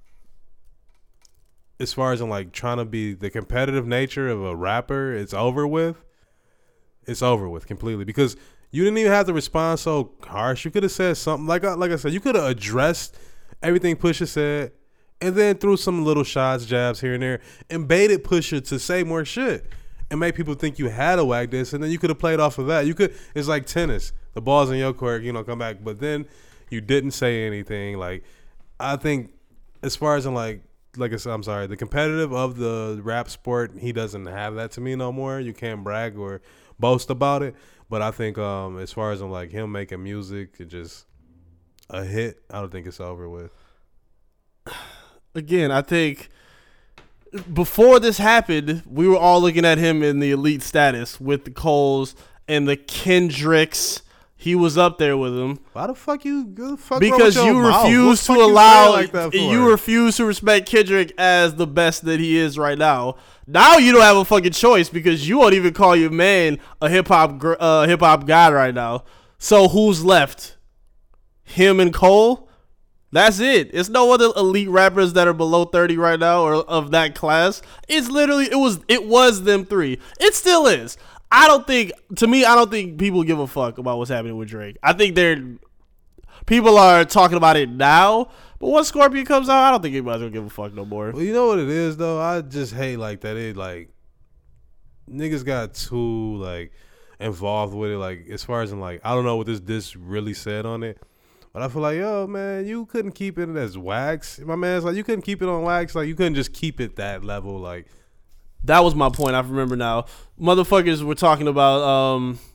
as far as in like trying to be the competitive nature of a rapper, it's over with. It's over with completely because you didn't even have to respond so harsh. You could have said something like like I said. You could have addressed everything Pusha said, and then threw some little shots, jabs here and there, and baited Pusha to say more shit and make people think you had a whack this, and then you could have played off of that. You could. It's like tennis. The ball's in your court, you know, come back, but then you didn't say anything. Like I think, as far as in like. Like I said, I'm sorry, the competitive of the rap sport, he doesn't have that to me no more. You can't brag or boast about it. But I think um, as far as I'm like him making music, it just a hit, I don't think it's over with. Again, I think before this happened, we were all looking at him in the elite status with the Coles and the Kendricks. He was up there with him. Why the fuck you? The fuck because you refuse to allow, like you, you refuse to respect Kendrick as the best that he is right now. Now you don't have a fucking choice because you won't even call your man a hip hop uh, hip hop guy right now. So who's left? Him and Cole. That's it. It's no other elite rappers that are below thirty right now or of that class. It's literally it was it was them three. It still is. I don't think, to me, I don't think people give a fuck about what's happening with Drake. I think they're, people are talking about it now, but once Scorpion comes out, I don't think anybody's gonna give a fuck no more. Well, you know what it is, though? I just hate, like, that it, like, niggas got too, like, involved with it, like, as far as in, like, I don't know what this this really said on it, but I feel like, yo, man, you couldn't keep it as wax. My man's like, you couldn't keep it on wax. Like, you couldn't just keep it that level, like, that was my point. I remember now. Motherfuckers were talking about um,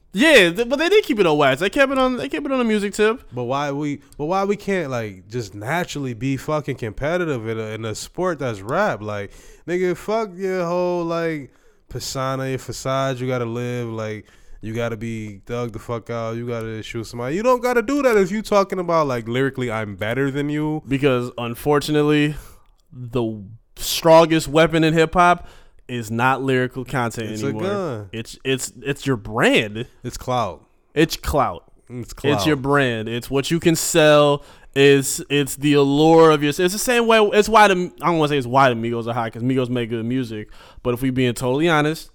Yeah, th- but they did keep it on wax. They kept it on. They kept it on the music tip. But why we? But why we can't like just naturally be fucking competitive in a, in a sport that's rap? Like, nigga, fuck your whole like persona, your facade. You gotta live like you gotta be thug the fuck out. You gotta shoot somebody. You don't gotta do that if you talking about like lyrically, I'm better than you. Because unfortunately, the strongest weapon in hip hop is not lyrical content It's anymore. a gun. It's it's it's your brand. It's clout. It's clout. It's clout. It's your brand. It's what you can sell. It's it's the allure of your. It's the same way. It's why the I don't want to say it's why the Migos are hot because Migos make good music. But if we being totally honest,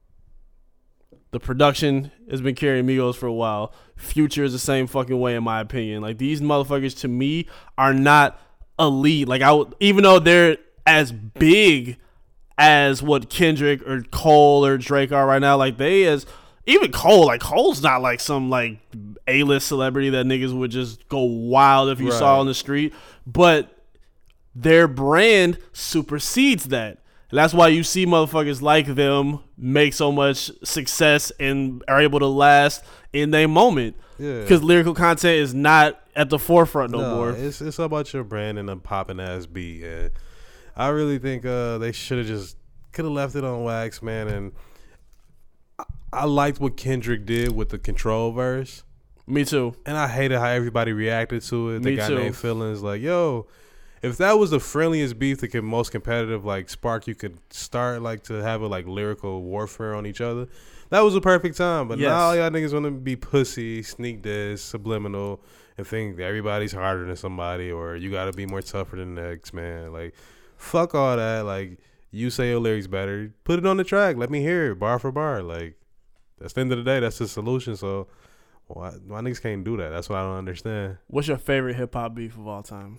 the production has been carrying Migos for a while. Future is the same fucking way in my opinion. Like these motherfuckers to me are not elite. Like I would, even though they're as big as what Kendrick or Cole or Drake are right now, like they as even Cole, like Cole's not like some like A-list celebrity that niggas would just go wild if you Right. saw on the street, but their brand supersedes that. And that's why you see motherfuckers like them make so much success and are able to last in their moment. Yeah. Because lyrical content is not at the forefront no, No, more. it's it's about your brand and a popping ass beat. And I really think uh, they should have just could have left it on wax, man. And I, I liked what Kendrick did with the Control verse, Me too. and I hated how everybody reacted to it. The Me guy too. named Feelings, like, yo, if that was the friendliest beef, the can- most competitive like spark you could start, like to have a like lyrical warfare on each other, that was a perfect time. But Yes. now y'all niggas want to be pussy, sneak diss, subliminal, and think that everybody's harder than somebody or you got to be more tougher than the next man. Like, fuck all that. Like, you say your lyrics better, put it on the track. Let me hear it bar for bar. Like, that's the end of the day. That's the solution. So, why, why niggas can't do that? That's what I don't understand. What's your favorite hip hop beef of all time?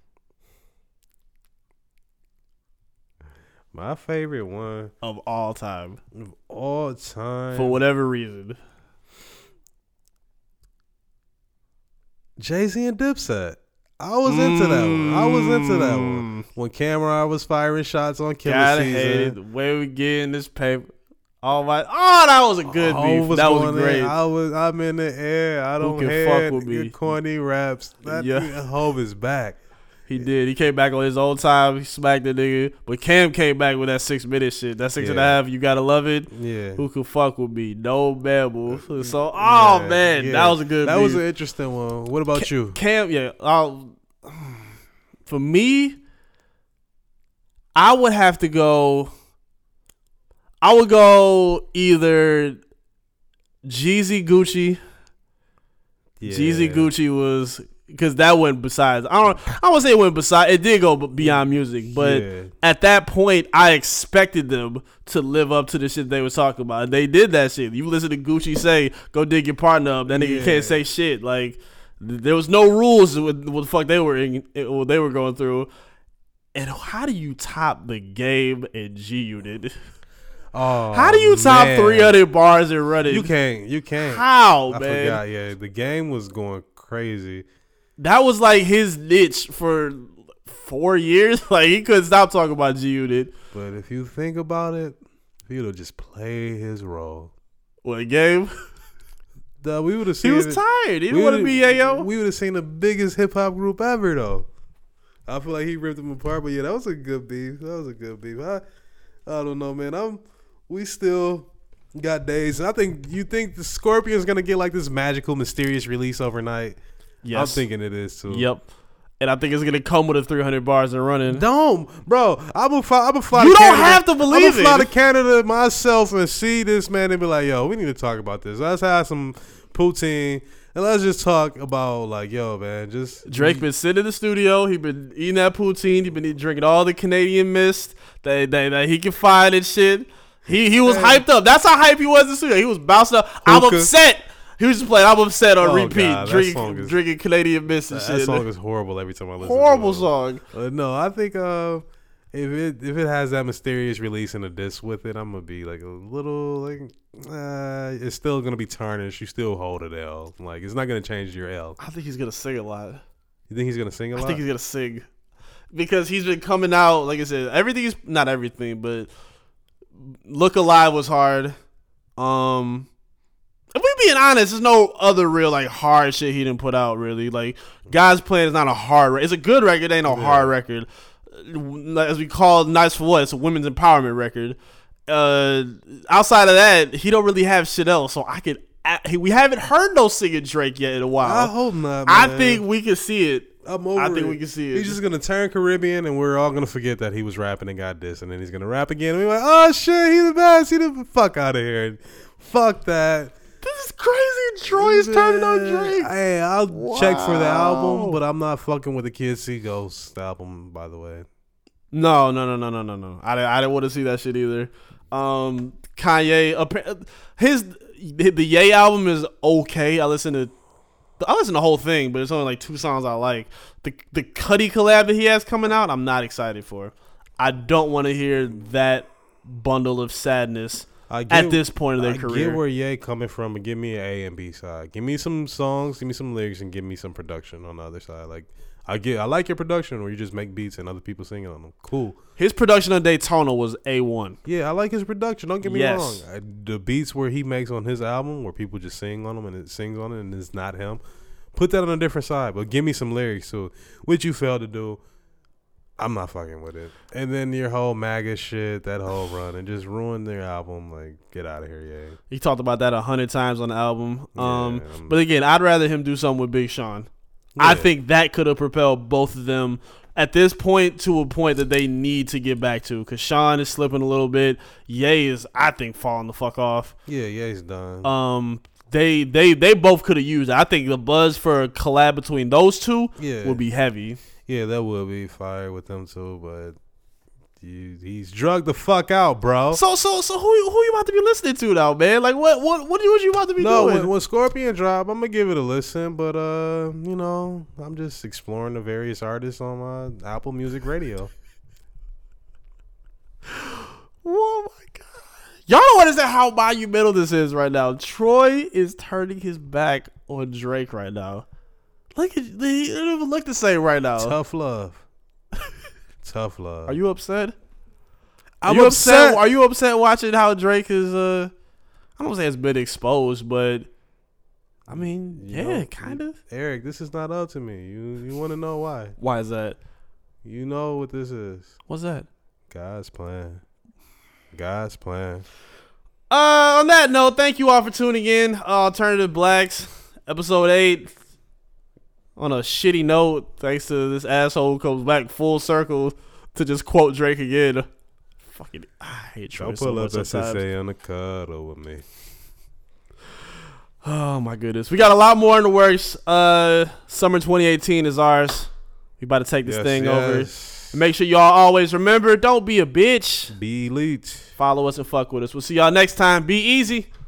My favorite one Of all time. of all time, For whatever reason. Jay-Z and Dipset. I was into that one. I was into that one. When Cameron was firing shots on Killer Gotta Season. hate it. The way we get in this paper. All right. Oh, that was a good Hov beef. That was going great. in. I was. I'm in the air. I don't can hear fuck with me? corny raps. That Yeah. nigga Hov is back. He did. He came back on his own time. He smacked the nigga. But Cam came back with that six minute shit. That six and a Yeah. half, you gotta love it. Yeah. Who could fuck with me? No babble. So, oh Yeah, man, yeah. that was a good That beef. was an interesting one. What about you? Cam, yeah. I'll, for me, I would have to go. I would go either Jeezy Gucci. Yeah. Jeezy Gucci was because that went besides. I don't. I won't say it went beside. It did go beyond music, but Yeah. at that point, I expected them to live up to the shit they was talking about. They did that shit. You listen to Gucci say, "Go dig your partner up." That nigga Yeah. can't say shit. Like th- there was no rules with what the fuck they were in, what they were going through. And how do you top the Game and G Unit? Oh, How do you top man. three hundred bars and running? You can't. You can't. How, I man? forgot. Yeah, the game was going crazy. That was like his niche for four years. Like he couldn't stop talking about G Unit. But if you think about it, he'd have just played his role. What a game? Duh, we would have He seen. was it- tired. He we didn't want to would've- be Yayo. We would have seen the biggest hip hop group ever, though. I feel like he ripped them apart, but yeah, that was a good beef. That was a good beef. I, I don't know, man. I'm. We still got days, and I think you think the Scorpion's gonna get like this magical, mysterious release overnight. Yes. I'm thinking it is too. Yep. And I think it's gonna come with a three hundred bars and running. Don't, bro. I'm gonna fly. I'm gonna fly. You to don't Canada. have to believe I'm gonna fly it. to Canada myself and see this man and be like, "Yo, we need to talk about this. Let's have some poutine and let's just talk about like, yo, man, just Drake been sitting in the studio. He been eating that poutine. He been eating, drinking all the Canadian mist that, that, that he can find and shit. He he was Man. hyped up. That's how hype he was in the studio. He was bouncing up. I'm Hookah. upset. He was just playing. I'm upset on Oh, repeat, God, that drinking song is- drinking Canadian mist and that, shit. that song is horrible every time I listen. Horrible to it. song. Uh, no, I think uh, if it if it has that mysterious release and a disc with it, I'm gonna be like a little like uh, it's still gonna be tarnished. You still hold it L. Like it's not gonna change your L. I think he's gonna sing a lot. You think he's gonna sing a I lot? think he's gonna sing because he's been coming out. Like I said, everything is not everything, but Look Alive was hard. Um, If we being honest, there's no other real like hard shit he didn't put out. Really, like God's Plan is not a hard. Re- it's a good record. It ain't no yeah. hard record. As we call Nice for What, it's a women's empowerment record. Uh, outside of that, he don't really have shit else. So I could. I, we haven't heard no singing Drake yet in a while. I hope not. Man. I think we can see it. I'm over I think it. we can see it. He's just gonna turn Caribbean, and we're all gonna forget that he was rapping and got this, and then he's gonna rap again, and we're like, "Oh shit, he's the best. He the fuck out of here. Fuck that." This is crazy. Troy's yeah. turning on Drake. Hey, I'll wow. check for the album, but I'm not fucking with the Kids See Ghost album. By the way, no, no, no, no, no, no, no. I I didn't want to see that shit either. Um, Kanye, his the Ye album is okay. I listen to. I listen to the whole thing, but it's only like two songs I like. The the Cudi collab that he has coming out, I'm not excited for. I don't want to hear that bundle of sadness I get, at this point of their I career. Get where Ye coming from, and give me an A and B side. Give me some songs, give me some lyrics, and give me some production on the other side. Like I get, I like your production where you just make beats and other people singing on them. Cool. His production on Daytona was A one. Yeah, I like his production. Don't get me yes. wrong. I, the beats where he makes on his album, where people just sing on them and it sings on it, and it's not him. Put that on a different side, but give me some lyrics. So, which you failed to do, I'm not fucking with it. And then your whole MAGA shit, that whole run, and just ruin their album. Like, get out of here, yeah. He talked about that a hundred times on the album. Um, yeah, but again, I'd rather him do something with Big Sean. Yeah. I think that could have propelled both of them at this point to a point that they need to get back to, because Sean is slipping a little bit. Ye is, I think, falling the fuck off. Yeah, Ye's done. Um. They they they both could have used it. I think the buzz for a collab between those two yeah. would be heavy. Yeah, that would be fire with them too, but he, he's drugged the fuck out, bro. So so so who who you about to be listening to now, man? Like what what what, what you about to be no, doing? No, when, when Scorpion drop, I'm gonna give it a listen, but uh, you know, I'm just exploring the various artists on my Apple Music Radio. Oh my god. Y'all don't understand how monumental this is right now. Troy is turning his back on Drake right now. Look at, he don't even look the same right now. Tough love. Tough love. Are you upset? I'm are you upset. upset. Are you upset watching how Drake is? Uh, I don't say it's been exposed, but I mean, you yeah, know, kind of. Eric, this is not up to me. You you want to know why? Why is that? You know what this is. What's that? God's plan. God's plan. Uh, on that note, thank you all for tuning in. Uh, Alternative Blacks, episode eight. On a shitty note, thanks to this asshole who comes back full circle to just quote Drake again. Fucking, I hate Troy. Don't so pull much up S S sometimes. A on the cuddle with me. Oh my goodness, we got a lot more in the works. Uh, summer twenty eighteen is ours. We about to take this yes, thing yes. over. And make sure y'all always remember, don't be a bitch. Be elite. Follow us and fuck with us. We'll see y'all next time. Be easy.